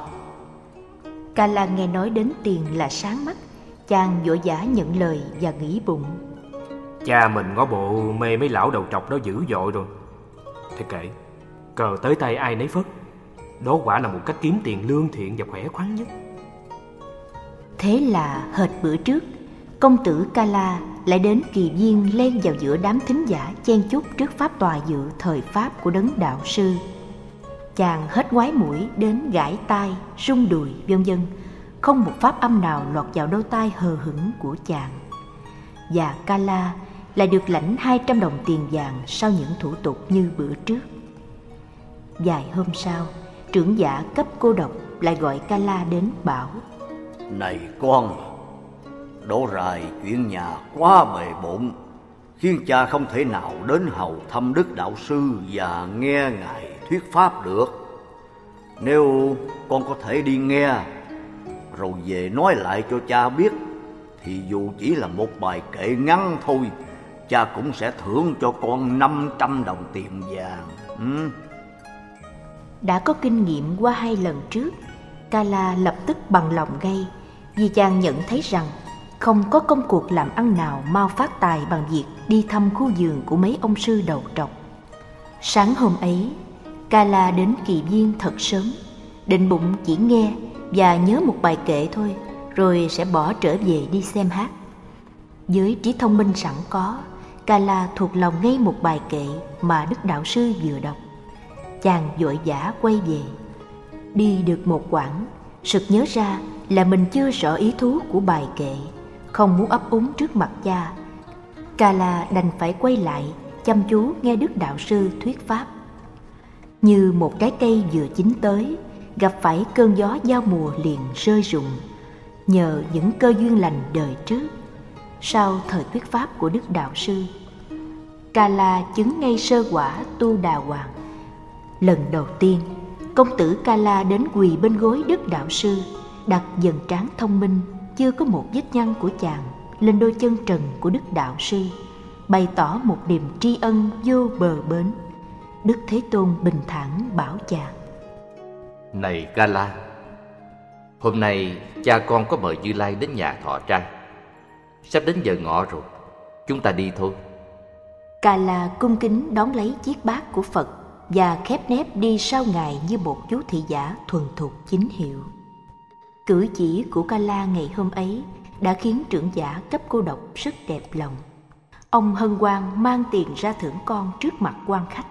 Speaker 1: Kala nghe nói đến tiền là sáng mắt. Chàng vội vã nhận lời và nghĩ bụng:
Speaker 3: Cha mình ngó bộ mê mấy lão đầu trọc đó dữ dội rồi. Thế kệ, cờ tới tay ai nấy phất. Đó quả là một cách kiếm tiền lương thiện và khỏe khoắn nhất.
Speaker 1: Thế là hệt bữa trước, công tử Kala lại đến Kỳ Viên len vào giữa đám thính giả chen chúc trước pháp tòa dự thời pháp của đấng đạo sư. Chàng hết ngoái mũi đến gãi tai, rung đùi vân vân, không một pháp âm nào lọt vào đôi tai hờ hững của chàng. Và Kala lại được lãnh hai trăm đồng tiền vàng sau những thủ tục như bữa trước. Vài hôm sau, trưởng giả cấp cô độc lại gọi Kala đến bảo:
Speaker 2: Này con, đổ rài chuyện nhà quá bề bộn, khiến cha không thể nào đến hầu thăm Đức Đạo Sư và nghe Ngài thuyết pháp được. Nếu con có thể đi nghe, rồi về nói lại cho cha biết, thì dù chỉ là một bài kệ ngắn thôi, cha cũng sẽ thưởng cho con năm trăm đồng tiền vàng. Ừ.
Speaker 1: Đã có kinh nghiệm qua hai lần trước, Kala lập tức bằng lòng ngay, vì chàng nhận thấy rằng không có công cuộc làm ăn nào mau phát tài bằng việc đi thăm khu vườn của mấy ông sư đầu trọc. Sáng hôm ấy, Kala đến Kỳ Viên thật sớm, định bụng chỉ nghe và nhớ một bài kệ thôi, rồi sẽ bỏ trở về đi xem hát. Với trí thông minh sẵn có, Kala thuộc lòng ngay một bài kệ mà Đức Đạo Sư vừa đọc. Chàng vội vã quay về. Đi được một quãng, sực nhớ ra là mình chưa rõ ý thú của bài kệ, không muốn ấp úng trước mặt cha. Kala đành phải quay lại chăm chú nghe Đức Đạo Sư thuyết pháp. Như một cái cây vừa chín tới, gặp phải cơn gió giao mùa liền rơi rụng, nhờ những cơ duyên lành đời trước. Sau thời thuyết pháp của Đức Đạo Sư, Kala chứng ngay sơ quả Tu Đà Hoàng. Lần đầu tiên, công tử Kala đến quỳ bên gối Đức Đạo Sư, đặt dần trán thông minh chưa có một vết nhăn của chàng lên đôi chân trần của Đức Đạo Sư, bày tỏ một niềm tri ân vô bờ bến. Đức Thế Tôn bình thản bảo chàng:
Speaker 4: Này Kala, hôm nay cha con có mời Như Lai đến nhà thọ trai. Sắp đến giờ ngọ rồi, chúng ta đi thôi.
Speaker 1: Kala cung kính đón lấy chiếc bát của Phật và khép nép đi sau Ngài như một chú thị giả thuần thục chính hiệu. Cử chỉ của Kala ngày hôm ấy đã khiến trưởng giả cấp cô độc rất đẹp lòng. Ông hân hoan mang tiền ra thưởng con trước mặt quan khách.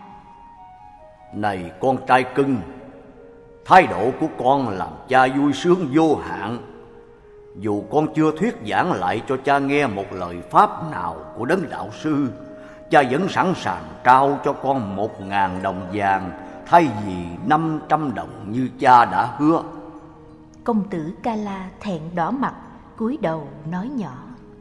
Speaker 2: Này con trai cưng, thái độ của con làm cha vui sướng vô hạn. Dù con chưa thuyết giảng lại cho cha nghe một lời pháp nào của Đấng Đạo Sư, cha vẫn sẵn sàng trao cho con một ngàn đồng vàng thay vì năm trăm đồng như cha đã hứa.
Speaker 1: Công tử Kala thẹn đỏ mặt, cúi đầu nói nhỏ: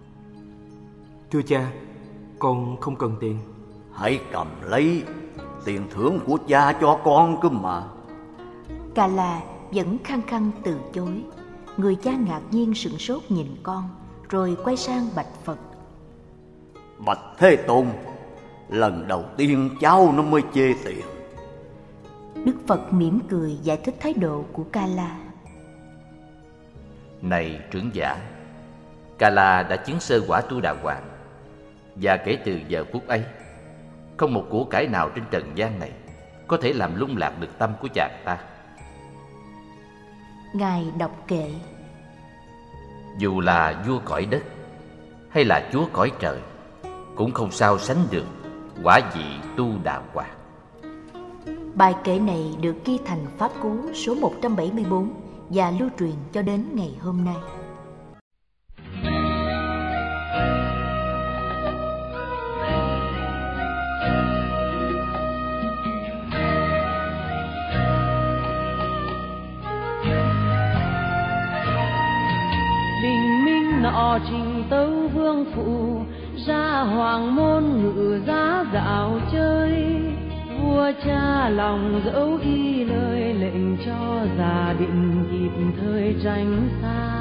Speaker 3: Thưa cha, con không cần tiền.
Speaker 2: Hãy cầm lấy, tiền thưởng của cha cho con cơ mà.
Speaker 1: Kala vẫn khăng khăng từ chối. Người cha ngạc nhiên sửng sốt nhìn con, rồi quay sang bạch Phật:
Speaker 2: Bạch Thế Tôn, lần đầu tiên cháu nó mới chê tiền.
Speaker 1: Đức Phật mỉm cười giải thích thái độ của Kala:
Speaker 4: Này trưởng giả, Kala đã chứng sơ quả Tu Đà Hoàng, và kể từ giờ phút ấy, không một của cải nào trên trần gian này có thể làm lung lạc được tâm của chàng ta.
Speaker 1: Ngài đọc kệ:
Speaker 4: Dù là vua cõi đất hay là chúa cõi trời, cũng không sao sánh được quả vị Tu Đà Hoàng.
Speaker 1: Bài kệ này được ghi thành Pháp Cú số một trăm bảy mươi bốn và lưu truyền cho đến ngày hôm nay.
Speaker 5: Bình minh nọ trình tấu vương phụ, ra hoàng môn ngự giá dạo chơi. Vua cha lòng dẫu y lời lệnh cho gia định kịp thời tránh xa.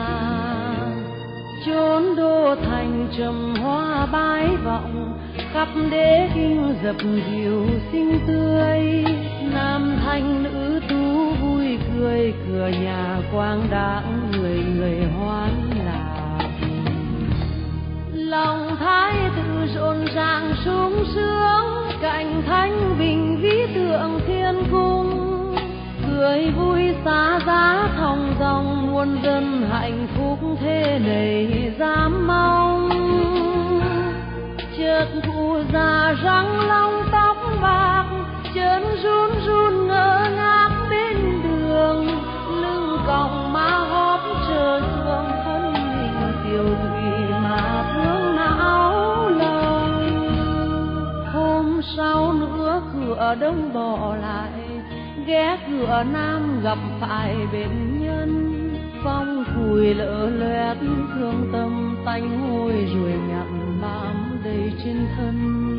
Speaker 5: Chốn đô thành trầm hoa bái vọng, khắp đế kinh dập dìu xinh tươi. Nam thanh nữ tú vui cười, cửa nhà quang đãng người người hoan lạc. Lòng thái tử rộn ràng sung sướng, cạnh thanh bình vĩ tượng thiên cung. Cười vui xá giá thong dong, muôn dân hạnh phúc thế này dám mong. Chợt cụ già răng long tóc bạc, chân run run ngỡ ngác bên đường. Lưng còng má hóp chờ sương, thân hình tiểu thủy mà thương não lòng. sau nữa cửa đông bỏ lại, ghé cửa nam gặp phải bệnh nhân. Phong cùi lỡ loét thương tâm, tanh hôi ruồi nhặn bám đầy trên thân.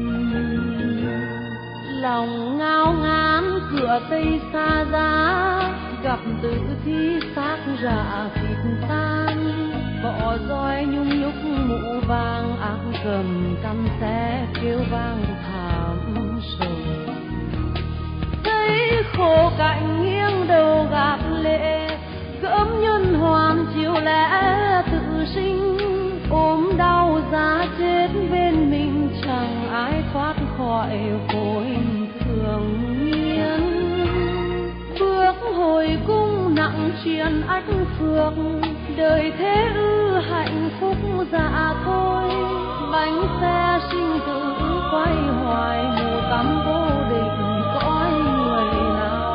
Speaker 5: Lòng ngao ngán cửa tây xa giá, gặp tử thi xác rạ thịt tan. Bỏ roi nhung nhúc mũ vàng, ác cầm căn xé kêu vang thảm sầu. Thấy khổ cạnh nghiêng đầu gạt lệ, cỡm nhân hoàn chiều lẽ tự sinh. Ôm đau giá chết bên mình, chẳng ai thoát khỏi khối thường nghiêng. Bước hồi cung nặng truyền ách phược, đời thế ư hạnh phúc dạ thôi. Bánh xe sinh tử quay hoài, mù cắm vô định cõi người nào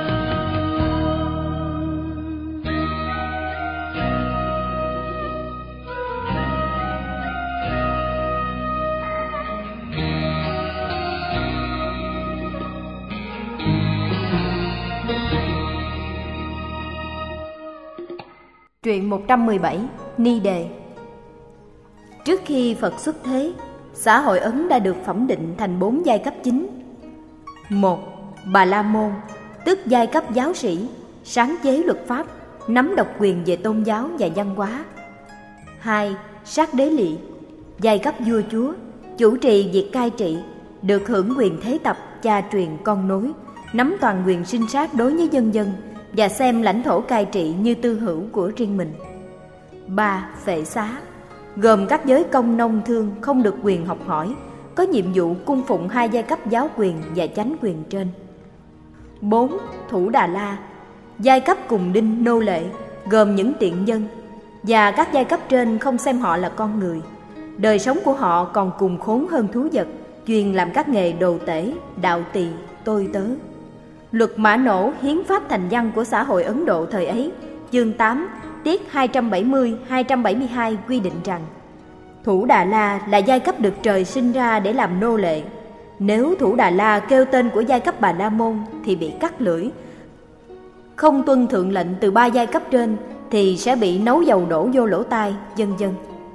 Speaker 1: Truyện một trăm mười bảy, Ni Đề. Trước khi Phật xuất thế, xã hội Ấn đã được phẩm định thành bốn giai cấp chính. Một, Bà La Môn, tức giai cấp giáo sĩ, sáng chế luật pháp, nắm độc quyền về tôn giáo và văn hóa. Hai, Sát Đế Lỵ, giai cấp vua chúa, chủ trì việc cai trị, được hưởng quyền thế tập, cha truyền con nối, nắm toàn quyền sinh sát đối với dân dân và xem lãnh thổ cai trị như tư hữu của riêng mình. Ba, Phệ Xá, gồm các giới công nông thương không được quyền học hỏi, có nhiệm vụ cung phụng hai giai cấp giáo quyền và chánh quyền trên. Bốn, Thủ Đà La, giai cấp cùng đinh nô lệ, gồm những tiện nhân, và các giai cấp trên không xem họ là con người. Đời sống của họ còn cùng khốn hơn thú vật, chuyên làm các nghề đồ tể, đạo tỳ, tôi tớ. Luật Mã Nỗ, hiến pháp thành văn của xã hội Ấn Độ thời ấy, chương tám, tiết hai trăm bảy mươi hai trăm bảy mươi hai quy định rằng Thủ Đà La là giai cấp được trời sinh ra để làm nô lệ. Nếu Thủ Đà La kêu tên của giai cấp Bà La Môn thì bị cắt lưỡi. Không tuân thượng lệnh từ ba giai cấp trên thì sẽ bị nấu dầu đổ vô lỗ tai, vân vân.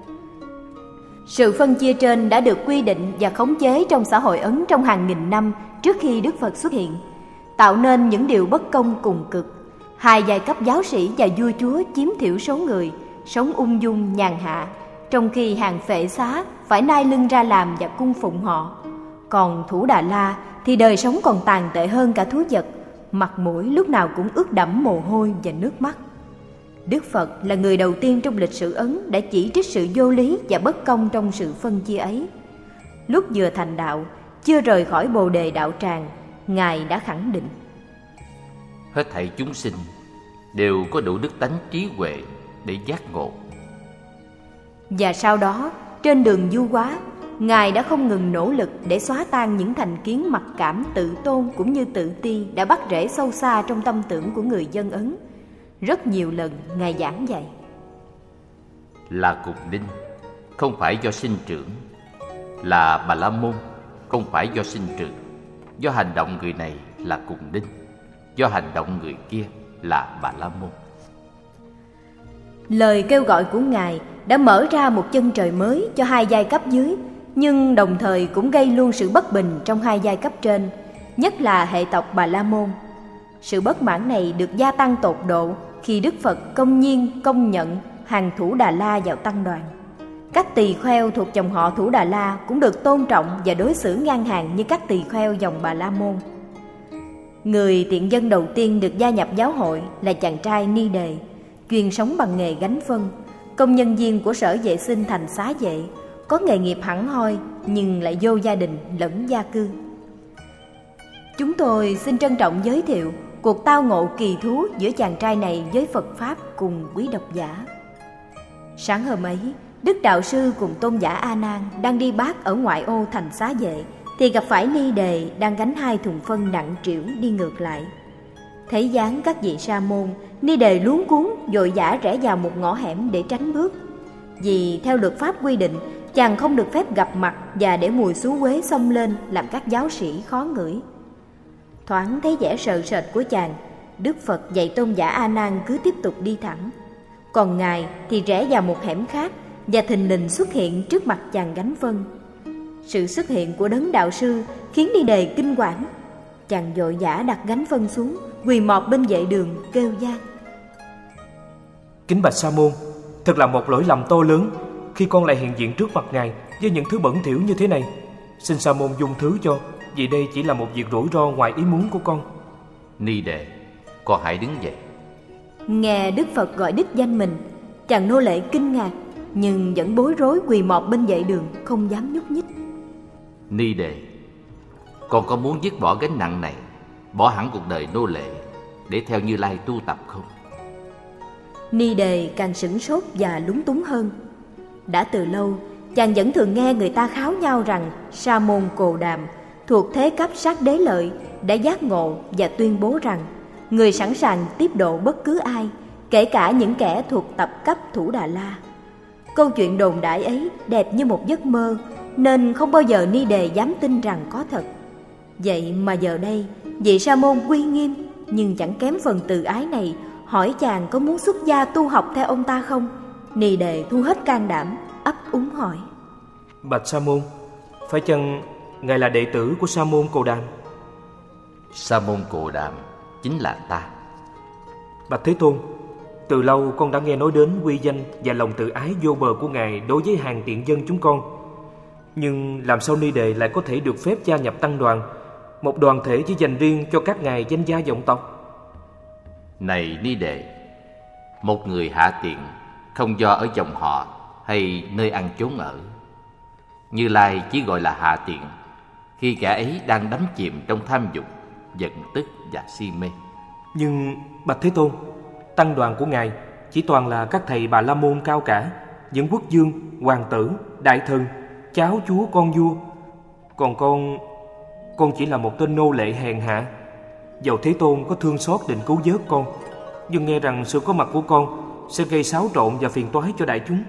Speaker 1: Sự phân chia trên đã được quy định và khống chế trong xã hội Ấn trong hàng nghìn năm trước khi Đức Phật xuất hiện, tạo nên những điều bất công cùng cực. Hai giai cấp giáo sĩ và vua chúa chiếm thiểu số người, sống ung dung nhàn hạ, trong khi hàng Phệ Xá phải nai lưng ra làm và cung phụng họ. Còn Thủ Đà La thì đời sống còn tàn tệ hơn cả thú vật, mặt mũi lúc nào cũng ướt đẫm mồ hôi và nước mắt. Đức Phật là người đầu tiên trong lịch sử Ấn đã chỉ trích sự vô lý và bất công trong sự phân chia ấy. Lúc vừa thành đạo, chưa rời khỏi Bồ Đề đạo tràng, Ngài đã khẳng định:
Speaker 4: hết thảy chúng sinh đều có đủ đức tánh trí huệ để giác ngộ.
Speaker 1: Và sau đó, trên đường du hóa, Ngài đã không ngừng nỗ lực để xóa tan những thành kiến mặc cảm, tự tôn cũng như tự ti đã bắt rễ sâu xa trong tâm tưởng của người dân Ấn. Rất nhiều lần Ngài giảng dạy:
Speaker 4: là cục đinh không phải do sinh trưởng, là Bà La Môn không phải do sinh trưởng. Do hành động người này là cùng đinh, do hành động người kia là Bà La Môn.
Speaker 1: Lời kêu gọi của Ngài đã mở ra một chân trời mới cho hai giai cấp dưới, nhưng đồng thời cũng gây luôn sự bất bình trong hai giai cấp trên, nhất là hệ tộc Bà La Môn. Sự bất mãn này được gia tăng tột độ khi Đức Phật công nhiên công nhận hàng Thủ Đà La vào tăng đoàn. Các tỳ kheo thuộc dòng họ Thủ Đà La cũng được tôn trọng và đối xử ngang hàng như các tỳ kheo dòng Bà La Môn. Người tiện dân đầu tiên được gia nhập giáo hội là chàng trai Ni Đề, chuyên sống bằng nghề gánh phân, công nhân viên của sở vệ sinh thành xá vệ, có nghề nghiệp hẳn hoi nhưng lại vô gia đình lẫn gia cư. Chúng tôi xin trân trọng giới thiệu cuộc tao ngộ kỳ thú giữa chàng trai này với Phật Pháp cùng quý độc giả. Sáng hôm ấy, Đức Đạo Sư cùng Tôn giả A Nan đang đi bát ở ngoại ô thành xá vệ thì gặp phải Ni Đề đang gánh hai thùng phân nặng trĩu đi ngược lại. Thấy dáng các vị sa môn, Ni Đề luống cuống vội vã rẽ vào một ngõ hẻm để tránh bước. Vì theo luật pháp quy định, chàng không được phép gặp mặt và để mùi xú uế xông lên làm các giáo sĩ khó ngửi. Thoáng thấy vẻ sợ sệt của chàng, Đức Phật dạy tôn giả A Nan cứ tiếp tục đi thẳng. Còn ngài thì rẽ vào một hẻm khác và thình lình xuất hiện trước mặt chàng gánh phân. Sự xuất hiện của đấng đạo sư khiến Ni Đề kinh quản. Chàng vội vã đặt gánh phân xuống, quỳ mọp bên vệ đường kêu van:
Speaker 3: Kính bạch Sa môn, thật là một lỗi lầm to lớn khi con lại hiện diện trước mặt ngài với những thứ bẩn thỉu như thế này. Xin Sa môn dung thứ cho, vì đây chỉ là một việc rủi ro ngoài ý muốn của con.
Speaker 4: Ni Đề, con hãy đứng dậy.
Speaker 1: Nghe Đức Phật gọi đích danh mình, chàng nô lệ kinh ngạc nhưng vẫn bối rối quỳ mọp bên vệ đường, không dám nhúc nhích.
Speaker 4: Ni Đề, con có muốn dứt bỏ gánh nặng này, bỏ hẳn cuộc đời nô lệ để theo Như Lai tu tập không?
Speaker 1: Ni Đề càng sửng sốt và lúng túng hơn. Đã từ lâu, chàng vẫn thường nghe người ta kháo nhau rằng Sa môn Cồ Đàm thuộc thế cấp sát đế lợi đã giác ngộ và tuyên bố rằng người sẵn sàng tiếp độ bất cứ ai, kể cả những kẻ thuộc tập cấp Thủ Đà La. Câu chuyện đồn đại ấy đẹp như một giấc mơ, nên không bao giờ Ni Đề dám tin rằng có thật. Vậy mà giờ đây, vị Sa môn uy nghiêm nhưng chẳng kém phần từ ái này hỏi chàng có muốn xuất gia tu học theo ông ta không. Ni Đề thu hết can đảm, ấp úng hỏi:
Speaker 3: Bạch Sa môn, phải chăng ngài là đệ tử của Sa môn Cồ Đàm?
Speaker 4: Sa môn Cồ Đàm chính là ta.
Speaker 3: Bạch Thế Tôn, từ lâu con đã nghe nói đến uy danh và lòng tự ái vô bờ của ngài đối với hàng tiện dân chúng con. Nhưng làm sao Ni Đề lại có thể được phép gia nhập tăng đoàn, một đoàn thể chỉ dành riêng cho các ngài danh gia vọng tộc?
Speaker 4: Này Ni Đề, một người hạ tiện không do ở dòng họ hay nơi ăn chốn ở. Như Lai chỉ gọi là hạ tiện khi kẻ ấy đang đắm chìm trong tham dục, giận tức và si mê.
Speaker 3: Nhưng Bạch Thế Tôn, tăng đoàn của ngài chỉ toàn là các thầy Bà La Môn cao cả, những quốc vương, hoàng tử, đại thần, cháu chúa con vua. Còn con, con chỉ là một tên nô lệ hèn hạ. Dầu Thế Tôn có thương xót định cứu vớt con, nhưng nghe rằng sự có mặt của con sẽ gây xáo trộn và phiền toái cho đại chúng.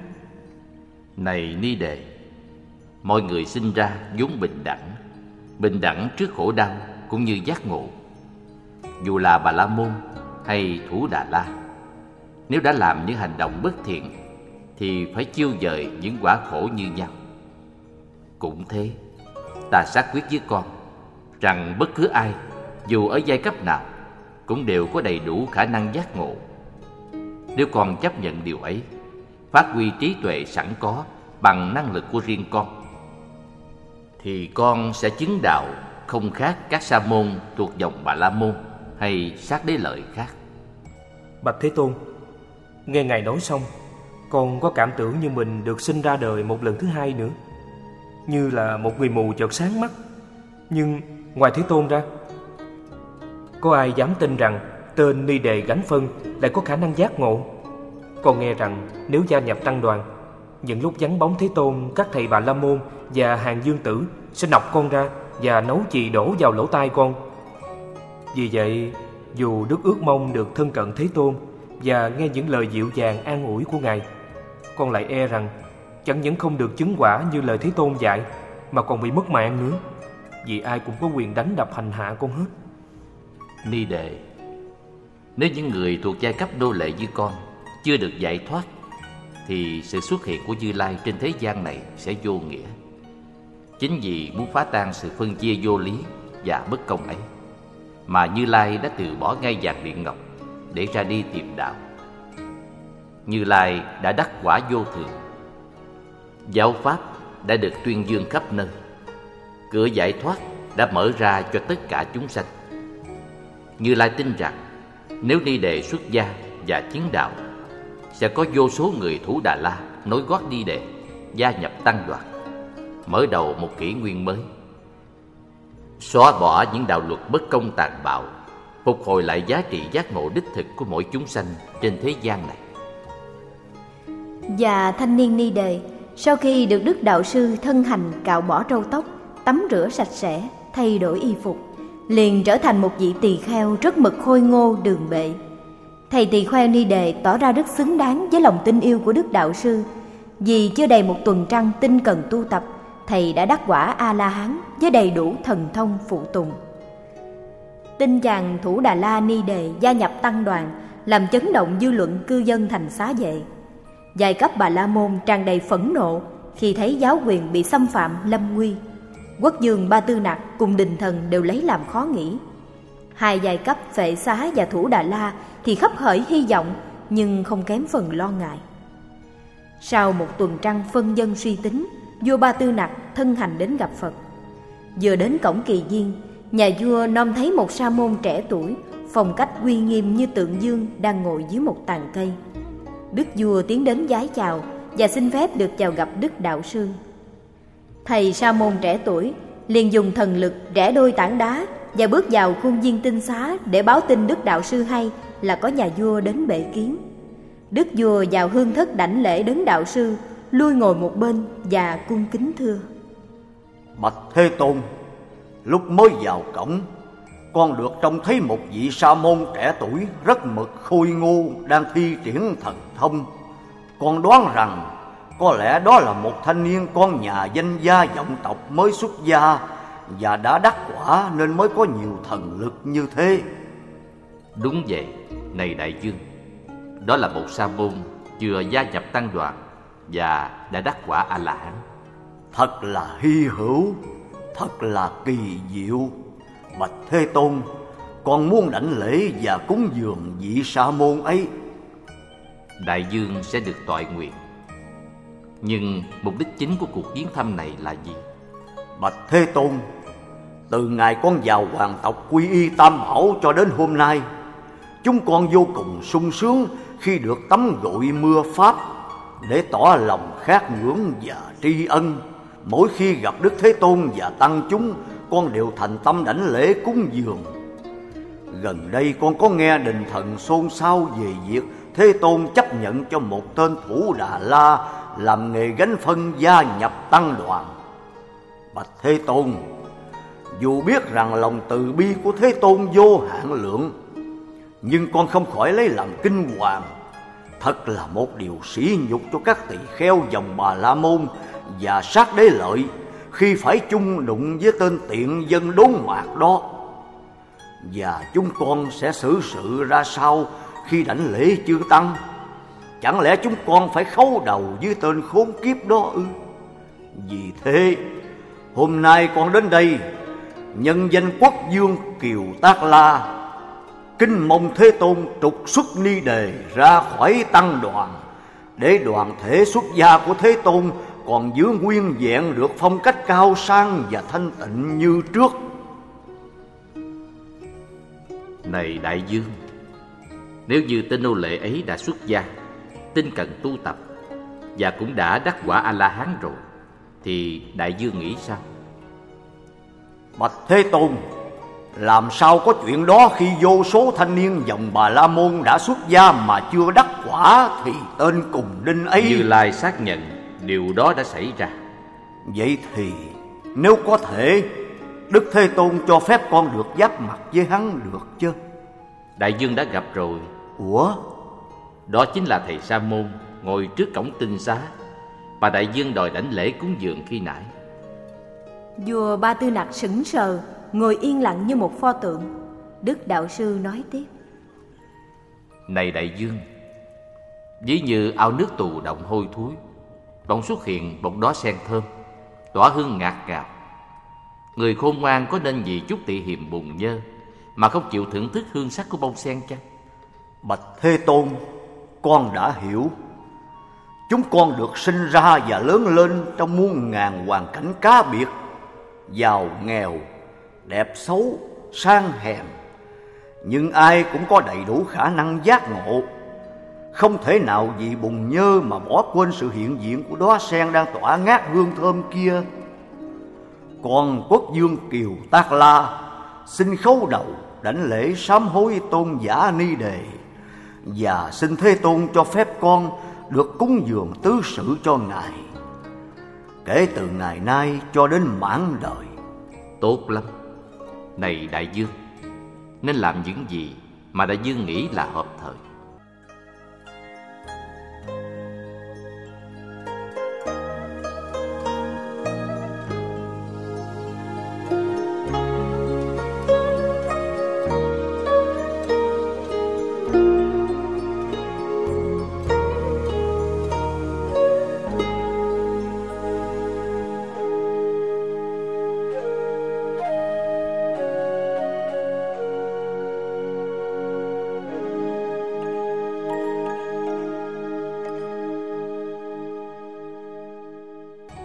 Speaker 4: Này Ni Đề, mọi người sinh ra vốn bình đẳng, bình đẳng trước khổ đau cũng như giác ngộ. Dù là Bà La Môn hay Thủ Đà La, nếu đã làm những hành động bất thiện thì phải chiêu dời những quả khổ như nhau. Cũng thế, ta xác quyết với con rằng bất cứ ai, dù ở giai cấp nào, cũng đều có đầy đủ khả năng giác ngộ. Nếu con chấp nhận điều ấy, phát huy trí tuệ sẵn có bằng năng lực của riêng con, thì con sẽ chứng đạo không khác các sa môn thuộc dòng Bà La Môn hay sát đế lợi khác.
Speaker 3: Bạch Thế Tôn, nghe ngài nói xong, con có cảm tưởng như mình được sinh ra đời một lần thứ hai nữa, như là một người mù chợt sáng mắt. Nhưng ngoài Thế Tôn ra, có ai dám tin rằng tên Ni Đề gánh phân lại có khả năng giác ngộ? Con nghe rằng nếu gia nhập tăng đoàn, những lúc vắng bóng Thế Tôn, các thầy Bà La Môn và hàng dương tử sẽ nọc con ra và nấu chì đổ vào lỗ tai con. Vì vậy, dù Đức ước mong được thân cận Thế Tôn và nghe những lời dịu dàng an ủi của ngài, con lại e rằng chẳng những không được chứng quả như lời Thế Tôn dạy, mà còn bị mất mạng nữa, vì ai cũng có quyền đánh đập hành hạ con hết.
Speaker 4: Ni Đề, nếu những người thuộc giai cấp nô lệ như con chưa được giải thoát, thì sự xuất hiện của Như Lai trên thế gian này sẽ vô nghĩa. Chính vì muốn phá tan sự phân chia vô lý và bất công ấy, mà Như Lai đã từ bỏ ngai vàng điện ngọc để ra đi tìm đạo. Như Lai đã đắc quả vô thường. Giáo pháp đã được tuyên dương khắp nơi. Cửa giải thoát đã mở ra cho tất cả chúng sanh. Như Lai tin rằng nếu Ni Đề xuất gia và chứng đạo, sẽ có vô số người Thủ Đà La nối gót Ni Đề gia nhập tăng đoàn, mở đầu một kỷ nguyên mới, xóa bỏ những đạo luật bất công tàn bạo, phục hồi lại giá trị giác ngộ đích thực của mỗi chúng sanh trên thế gian này.
Speaker 1: Và thanh niên Ni Đề sau khi được Đức Đạo Sư thân hành cạo bỏ râu tóc, tắm rửa sạch sẽ, thay đổi y phục, liền trở thành một vị tỳ kheo rất mực khôi ngô đường bệ. Thầy tỳ kheo Ni Đề tỏ ra rất xứng đáng với lòng tin yêu của Đức Đạo Sư, Vì chưa đầy một tuần trăng tinh cần tu tập, thầy đã đắc quả A-la-hán với đầy đủ thần thông phụ tùng. Tin chàng Thủ Đà La Ni Đề gia nhập tăng đoàn làm chấn động dư luận cư dân thành Xá Vệ. Giai cấp Bà La Môn tràn đầy phẫn nộ khi thấy giáo quyền bị xâm phạm lâm nguy. Quốc vương Ba Tư Nặc cùng đình thần đều lấy làm khó nghĩ. Hai giai cấp Phệ Xá và Thủ Đà La thì khắp khởi hy vọng, nhưng không kém phần lo ngại. Sau một tuần trăng phân dân suy tính, vua Ba Tư Nặc thân hành đến gặp Phật. Vừa đến cổng kỳ viên, nhà vua nom thấy một sa môn trẻ tuổi, phong cách uy nghiêm như tượng dương đang ngồi dưới một tàn cây. Đức vua tiến đến vái chào và xin phép được chào gặp Đức đạo sư. Thầy sa môn trẻ tuổi liền dùng thần lực rẽ đôi tảng đá và bước vào khuôn viên tinh xá để báo tin Đức đạo sư hay là có nhà vua đến bệ kiến. Đức vua vào hương thất đảnh lễ đấng đạo sư, lui ngồi một bên và cung kính thưa:
Speaker 2: Bạch Thế Tôn, lúc mới vào cổng, con được trông thấy một vị sa môn trẻ tuổi rất mực khôi ngô đang thi triển thần thông. Con đoán rằng có lẽ đó là một thanh niên con nhà danh gia vọng tộc mới xuất gia và đã đắc quả nên mới có nhiều thần lực như thế.
Speaker 4: Đúng vậy, này đại vương, đó là một sa môn vừa gia nhập tăng đoàn và đã đắc quả A-la-hán.
Speaker 2: Thật là hy hữu, thật là kỳ diệu. Bạch Thế Tôn, con muốn đảnh lễ và cúng dường vị sa môn ấy.
Speaker 4: Đại vương sẽ được toại nguyện. Nhưng mục đích chính của cuộc viếng thăm này là gì?
Speaker 2: Bạch Thế Tôn, từ ngày con vào hoàng tộc quy y Tam Bảo cho đến hôm nay, chúng con vô cùng sung sướng khi được tắm gội mưa pháp để tỏ lòng khát ngưỡng và tri ân. Mỗi khi gặp Đức Thế Tôn và tăng chúng, con đều thành tâm đảnh lễ cúng dường. Gần đây con có nghe đình thần xôn xao về việc Thế Tôn chấp nhận cho một tên Thủ Đà La làm nghề gánh phân gia nhập tăng đoàn. Bạch Thế Tôn, dù biết rằng lòng từ bi của Thế Tôn vô hạn lượng, nhưng con không khỏi lấy làm kinh hoàng. Thật là một điều sỉ nhục cho các tỳ kheo dòng Bà La Môn và Sát Đế Lợi khi phải chung đụng với tên tiện dân đốn mạc đó. Và chúng con sẽ xử sự ra sao khi đảnh lễ chư tăng? Chẳng lẽ chúng con phải khấu đầu với tên khốn kiếp đó ư? Vì thế, hôm nay con đến đây nhân danh quốc vương Kiều Tác La, kính mong Thế Tôn trục xuất Ni Đề ra khỏi tăng đoàn, để đoàn thể xuất gia của Thế Tôn còn giữ nguyên vẹn được phong cách cao sang và thanh tịnh như trước.
Speaker 4: Này đại vương, nếu như tên nô lệ ấy đã xuất gia, tinh cần tu tập và cũng đã đắc quả A-la-hán rồi, thì đại vương nghĩ sao?
Speaker 2: Bạch Thế Tôn, làm sao có chuyện đó khi vô số thanh niên dòng Bà La Môn đã xuất gia mà chưa đắc quả thì tên cùng đinh ấy...
Speaker 4: Như Lai xác nhận điều đó đã xảy ra.
Speaker 2: Vậy thì nếu có thể, Đức Thế Tôn cho phép con được giáp mặt với hắn được chứ?
Speaker 4: Đại vương đã gặp rồi.
Speaker 2: Ủa?
Speaker 4: Đó chính là thầy sa môn ngồi trước cổng tinh xá mà đại vương đòi đảnh lễ cúng dường khi nãy.
Speaker 1: Vua Ba Tư Nặc sững sờ, ngồi yên lặng như một pho tượng. Đức đạo sư nói tiếp:
Speaker 4: Này đại vương, ví như ao nước tù động hôi thối, bỗng xuất hiện một đóa sen thơm, tỏa hương ngạt ngào. Người khôn ngoan có nên vì chút tị hiềm bùn nhơ mà không chịu thưởng thức hương sắc của bông sen chăng?
Speaker 2: Bạch Thế Tôn, con đã hiểu. Chúng con được sinh ra và lớn lên trong muôn ngàn hoàn cảnh cá biệt, giàu nghèo, đẹp xấu, sang hèn, nhưng ai cũng có đầy đủ khả năng giác ngộ. Không thể nào vì bùn nhơ mà bỏ quên sự hiện diện của đóa sen đang tỏa ngát hương thơm kia. Còn quốc vương Kiều Tác La xin khấu đầu đảnh lễ sám hối tôn giả Ni Đề, và xin Thế Tôn cho phép con được cúng dường tứ sự cho ngài kể từ ngày nay cho đến mãn đời.
Speaker 4: Tốt lắm. Này đại vương, nên làm những gì mà đại vương nghĩ là hợp thời.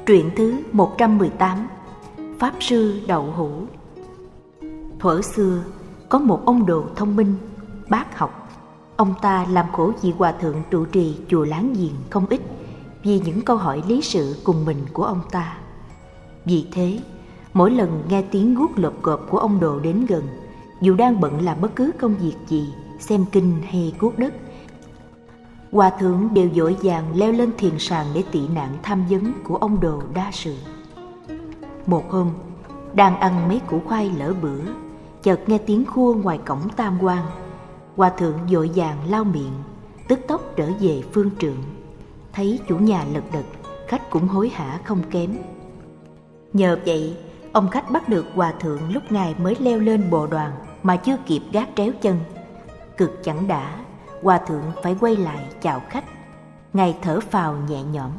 Speaker 1: Truyện thứ một trăm mười tám. Pháp sư đậu hũ. Thuở xưa, có một ông đồ thông minh, bác học. Ông ta làm khổ vị hòa thượng trụ trì chùa láng giềng không ít vì những câu hỏi lý sự cùng mình của ông ta. Vì thế, mỗi lần nghe tiếng guốc lộp cộp của ông đồ đến gần, dù đang bận làm bất cứ công việc gì, xem kinh hay cuốc đất, hòa thượng đều vội vàng leo lên thiền sàn để tị nạn tham vấn của ông đồ đa sự. Một hôm, đang ăn mấy củ khoai lỡ bữa, chợt nghe tiếng khua ngoài cổng tam quan. Hòa thượng vội vàng lau miệng, tức tốc trở về phương trượng. Thấy chủ nhà lật đật, khách cũng hối hả không kém. Nhờ vậy, ông khách bắt được hòa thượng lúc ngài mới leo lên bồ đoàn mà chưa kịp gác tréo chân. Cực chẳng đã, hòa thượng phải quay lại chào khách. Ngài thở phào nhẹ nhõm.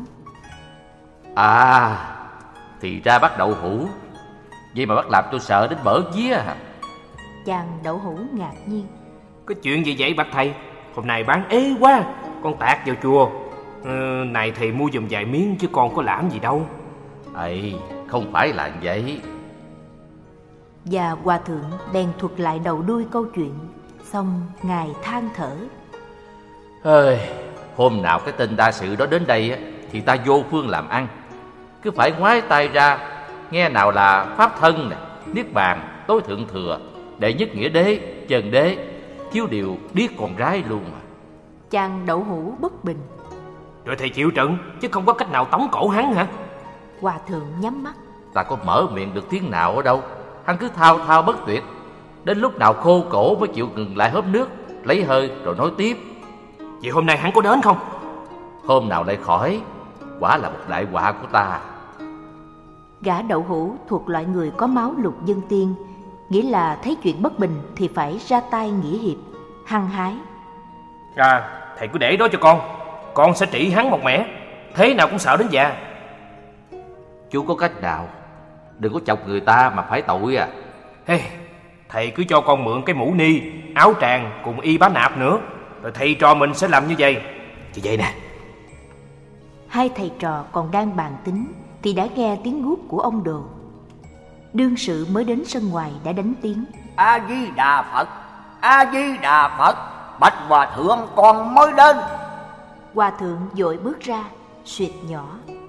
Speaker 4: À, thì ra bắt đậu hũ. Vậy mà bắt làm tôi sợ đến bở vía à.
Speaker 1: Chàng đậu hũ ngạc nhiên.
Speaker 3: Có chuyện gì vậy bạch thầy? Hôm nay bán ế quá, con tạt vào chùa. ừ, Này thầy mua giùm vài miếng chứ con có làm gì đâu.
Speaker 4: Ây, không phải là vậy.
Speaker 1: Và hòa thượng bèn thuật lại đầu đuôi câu chuyện. Xong ngài than thở.
Speaker 4: Ơi, hôm nào cái tên đa sự đó đến đây á, thì ta vô phương làm ăn. Cứ phải ngoái tay ra, nghe nào là pháp thân nè, niết bàn, tối thượng thừa, đệ nhất nghĩa đế, trần đế, thiếu điều điếc con rái luôn mà.
Speaker 1: Chàng đậu hũ bất bình.
Speaker 3: Rồi thầy chịu trận, chứ không có cách nào tống cổ hắn hả?
Speaker 1: Hòa thượng nhắm mắt.
Speaker 4: Ta có mở miệng được tiếng nào ở đâu. Hắn cứ thao thao bất tuyệt. Đến lúc nào khô cổ mới chịu ngừng lại hớp nước, lấy hơi rồi nói tiếp.
Speaker 3: Vậy hôm nay hắn có đến không?
Speaker 4: Hôm nào lại khỏi. Quả là một đại họa của ta.
Speaker 1: Gã đậu hũ thuộc loại người có máu lục dân tiên, nghĩa là thấy chuyện bất bình thì phải ra tay nghĩa hiệp, hăng hái.
Speaker 3: À, thầy cứ để đó cho con. Con sẽ trị hắn một mẻ. Thế nào cũng sợ đến già.
Speaker 4: Chú có cách nào? Đừng có chọc người ta mà phải tội à.
Speaker 3: Hey, thầy cứ cho con mượn cái mũ ni, áo tràng cùng y bá nạp nữa, rồi thầy trò mình sẽ làm như vậy. Như vậy nè.
Speaker 1: Hai thầy trò còn đang bàn tính thì đã nghe tiếng guốc của ông đồ. Đương sự mới đến sân ngoài đã đánh tiếng.
Speaker 2: A Di Đà Phật, A Di Đà Phật, bạch hòa thượng con mới đến.
Speaker 1: Hòa thượng vội bước ra, suýt nhỏ.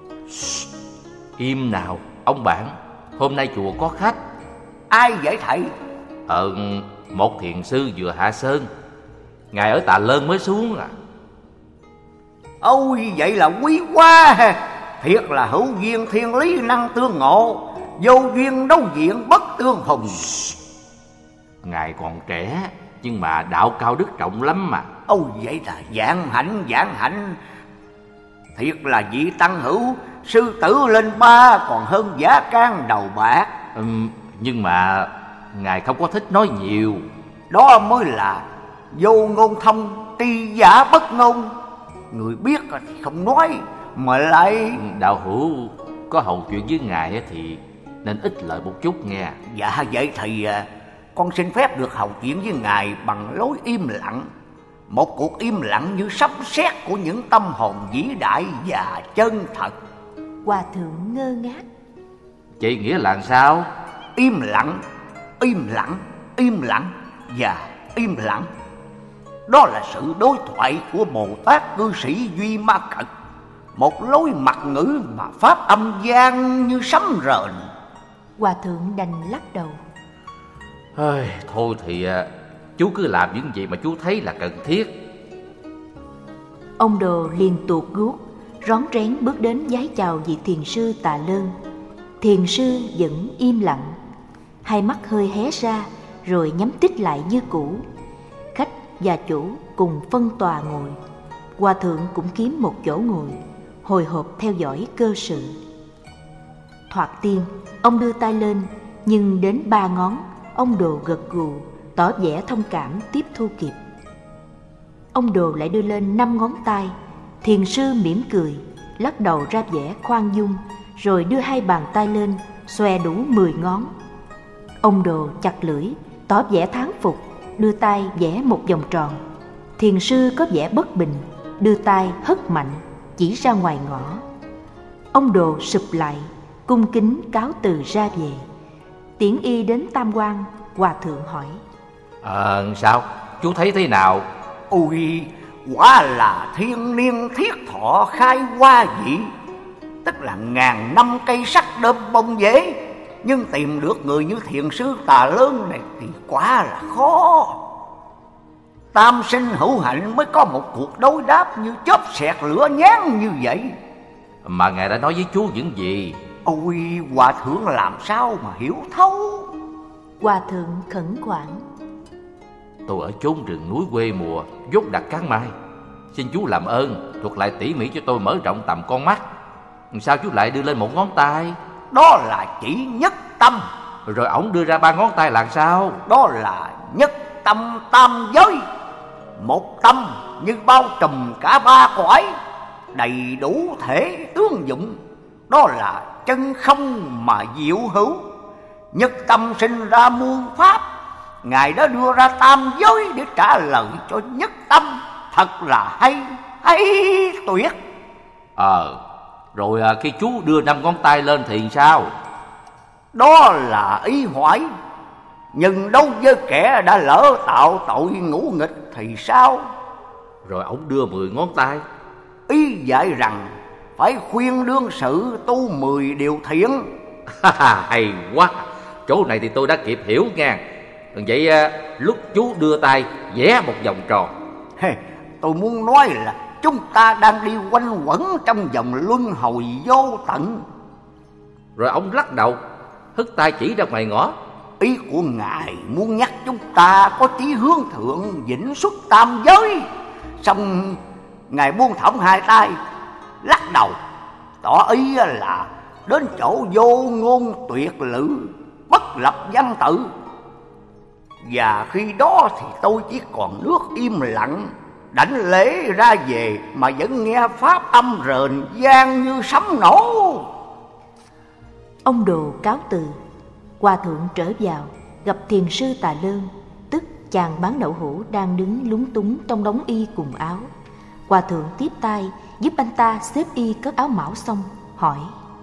Speaker 4: Im nào, ông bạn, hôm nay chùa có khách.
Speaker 2: Ai vậy thầy?
Speaker 4: Ờ, một thiền sư vừa hạ sơn. Ngài ở Tà Lơn mới xuống à.
Speaker 2: Ôi vậy là quý quá. Thiệt là hữu duyên thiên lý năng tương ngộ, vô duyên đấu diện bất tương phùng.
Speaker 4: Ngài còn trẻ, nhưng mà đạo cao đức trọng lắm mà.
Speaker 2: Ôi vậy là vạn hạnh vạn hạnh. Thiệt là vị tăng hữu, sư tử lên ba còn hơn giả can đầu bạc.
Speaker 4: ừ, Nhưng mà Ngài không có thích nói nhiều.
Speaker 2: Đó mới là vô ngôn thông, tri giả bất ngôn. Người biết thì không nói, mà lại...
Speaker 4: Đạo hữu có hầu chuyện với Ngài thì nên ít lợi một chút nghe.
Speaker 2: Dạ vậy thì con xin phép được hầu chuyện với Ngài bằng lối im lặng. Một cuộc im lặng như sấm sét của những tâm hồn vĩ đại và chân thật.
Speaker 1: Hòa thượng ngơ ngác.
Speaker 4: Vậy nghĩa là sao?
Speaker 2: Im lặng, im lặng, im lặng và im lặng. Đó là sự đối thoại của Bồ Tát cư sĩ Duy Ma Cật. Một lối mặt ngữ mà pháp âm vang như sấm rền.
Speaker 1: Hòa thượng đành lắc đầu.
Speaker 4: Ôi, thôi thì chú cứ làm những gì mà chú thấy là cần thiết.
Speaker 1: Ông đồ liền tuột guốc, rón rén bước đến vái chào vị thiền sư Tà Lơn. Thiền sư vẫn im lặng, hai mắt hơi hé ra rồi nhắm tít lại như cũ. Khách và chủ cùng phân tòa ngồi. Hòa thượng cũng kiếm một chỗ ngồi, hồi hộp theo dõi cơ sự. Thoạt tiên, ông đưa tay lên, nhưng đến ba ngón, ông đồ gật gù, tỏ vẻ thông cảm tiếp thu kịp. Ông đồ lại đưa lên năm ngón tay. Thiền sư mỉm cười, lắc đầu ra vẻ khoan dung, rồi đưa hai bàn tay lên, xòe đủ mười ngón. Ông đồ chặt lưỡi, tỏ vẻ thán phục, đưa tay vẽ một vòng tròn. Thiền sư có vẻ bất bình, đưa tay hất mạnh, chỉ ra ngoài ngõ. Ông Đồ sụp lại, cung kính cáo từ ra về. Tiễn y đến Tam Quan, hòa thượng hỏi:
Speaker 4: Ờ sao? Chú thấy thế nào?
Speaker 2: Ôi, quả là thiên niên thiết thọ khai hoa dị, tức là ngàn năm cây sắt đơm bông dễ, nhưng tìm được người như thiền sư Tà Lơn này thì quá là khó. Tam sinh hữu hạnh mới có một cuộc đối đáp như chớp xẹt lửa nhán như vậy.
Speaker 4: Mà ngài đã nói với chú những gì?
Speaker 2: Ôi, hòa thượng làm sao mà hiểu thấu.
Speaker 1: Hòa thượng khẩn khoản:
Speaker 4: Tôi ở chốn rừng núi quê mùa, dốt đặt cán mai. Xin chú làm ơn thuật lại tỉ mỉ cho tôi mở rộng tầm con mắt. Sao chú lại đưa lên một ngón tay?
Speaker 2: Đó là chỉ nhất tâm.
Speaker 4: Rồi ổng đưa ra ba ngón tay là sao?
Speaker 2: Đó là nhất tâm tam giới. Một tâm như bao trùm cả ba cõi, đầy đủ thể tương dụng. Đó là chân không mà diệu hữu. Nhất tâm sinh ra muôn pháp. Ngài đã đưa ra tam giới để trả lời cho nhất tâm. Thật là hay, hay tuyệt.
Speaker 4: Ờ, rồi à, khi chú đưa năm ngón tay lên thì sao?
Speaker 2: Đó là ý hỏi. Nhưng đâu với kẻ đã lỡ tạo tội ngũ nghịch thì sao?
Speaker 4: Rồi ổng đưa mười ngón tay.
Speaker 2: Ý dạy rằng phải khuyên đương sự tu mười điều thiện.
Speaker 4: Hay quá, chỗ này thì tôi đã kịp hiểu nha. Vậy à, lúc chú đưa tay vẽ một vòng tròn.
Speaker 2: Hey, tôi muốn nói là chúng ta đang đi quanh quẩn trong vòng luân hồi vô tận.
Speaker 4: Rồi ông lắc đầu, hất tay chỉ ra ngoài ngõ.
Speaker 2: Ý của Ngài muốn nhắc chúng ta có chí hướng thượng, vĩnh xuất tam giới. Xong Ngài buông thõng hai tay, lắc đầu, tỏ ý là đến chỗ vô ngôn tuyệt lự, bất lập văn tự. Và khi đó thì tôi chỉ còn nước im lặng, đảnh lễ ra về mà vẫn nghe pháp âm rền vang như sấm nổ.
Speaker 1: Ông Đồ cáo từ. Hòa thượng trở vào, gặp thiền sư Tà Lơn, tức chàng bán đậu hũ đang đứng lúng túng trong đống y cùng áo. Hòa thượng tiếp tay giúp anh ta xếp y cất áo mão xong, hỏi: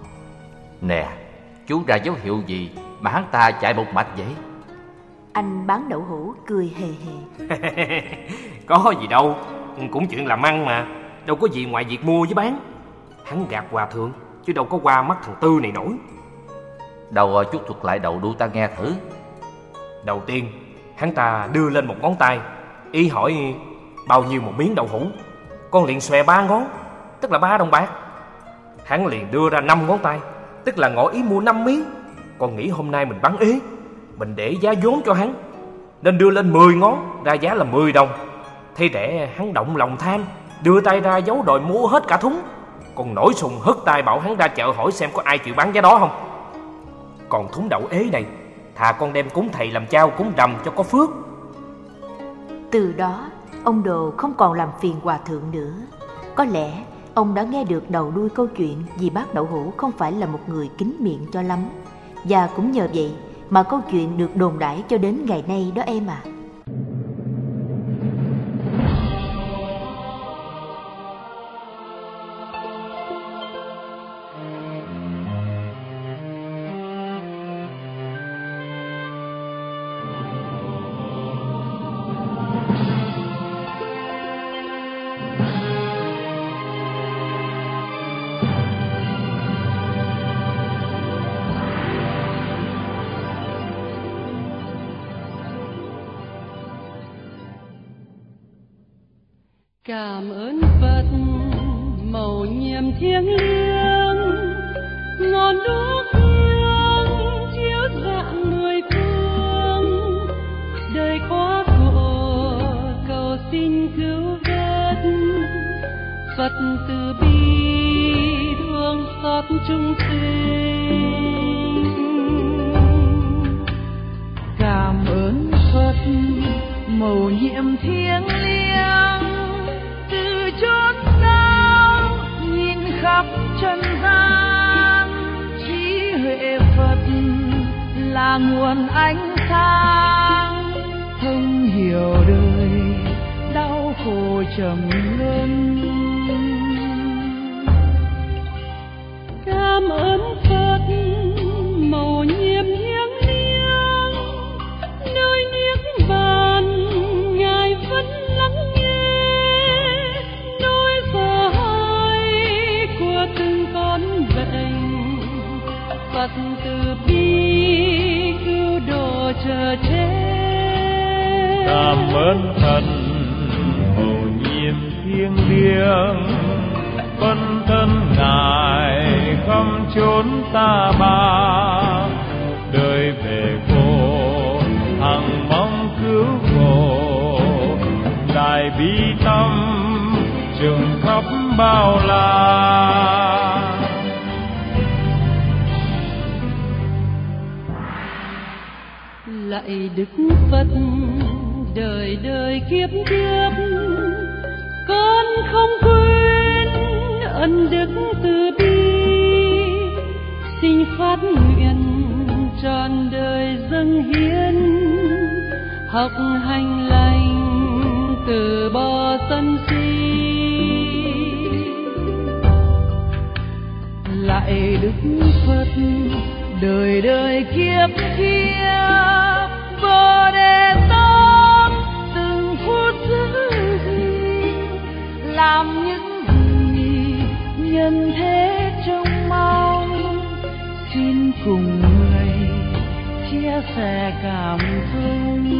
Speaker 4: Nè, chú ra dấu hiệu gì mà hắn ta chạy một mạch vậy?
Speaker 1: Anh bán đậu hũ cười hề hề:
Speaker 3: Có gì đâu, cũng chuyện làm ăn mà, đâu có gì ngoài việc mua với bán. Hắn gạt hòa thượng chứ đâu có qua mắt thằng Tư này nổi.
Speaker 4: Đâu chút thuật lại đầu đuôi ta nghe thử.
Speaker 3: Đầu tiên, hắn ta đưa lên một ngón tay, y hỏi bao nhiêu một miếng đậu hũ. Con liền xòe ba ngón, tức là ba đồng bạc. Hắn liền đưa ra năm ngón tay, tức là ngỏ ý mua năm miếng. Con nghĩ hôm nay mình bán ế, mình để giá vốn cho hắn, nên đưa lên mười ngón, ra giá là mười đồng. Thấy rẻ hắn động lòng tham, đưa tay ra giấu đòi mua hết cả thúng. Con nổi sùng hất tay bảo hắn ra chợ hỏi xem có ai chịu bán giá đó không. Còn thúng đậu ế này, thà con đem cúng thầy làm chao cúng rằm cho có phước.
Speaker 1: Từ đó, ông Đồ không còn làm phiền hòa thượng nữa. Có lẽ ông đã nghe được đầu đuôi câu chuyện vì bác đậu hũ không phải là một người kín miệng cho lắm. Và cũng nhờ vậy mà câu chuyện được đồn đãi cho đến ngày nay đó em à.
Speaker 5: Cảm ơn Phật mầu nhiệm thiêng liêng, ngọn đuốc hương chiếu rạng mười phương. Đời quá khổ cầu xin cứu vớt, Phật từ bi thương xót chúng sinh. Cảm ơn Phật mầu nhiệm thiêng liêng, từ chốn sao nhìn khắp trần gian. Trí huệ Phật là nguồn ánh sáng, thông hiểu đời đau khổ trầm luân. chờ chết.
Speaker 6: Cảm ơn thần hầu nhiệm thiêng liêng, phân thân ngài khắp chốn ta bà, đời về cô hằng mong cứu khổ, đại bi tâm trường khắp bao la.
Speaker 5: Lạy Đức Phật đời đời kiếp kiếp, con không quên ân đức từ bi, xin phát nguyện trọn đời dâng hiến, học hành lành từ bỏ sân si. Lạy Đức Phật đời đời kiếp kiếp, Bồ Đề Tát từng phút giữ gìn, làm những gì nhân thế trông mong, xin cùng người chia sẻ cảm thông.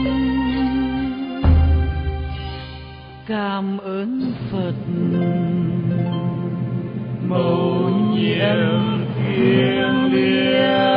Speaker 5: Cảm ơn Phật
Speaker 6: mầu nhiệm thiêng liêng.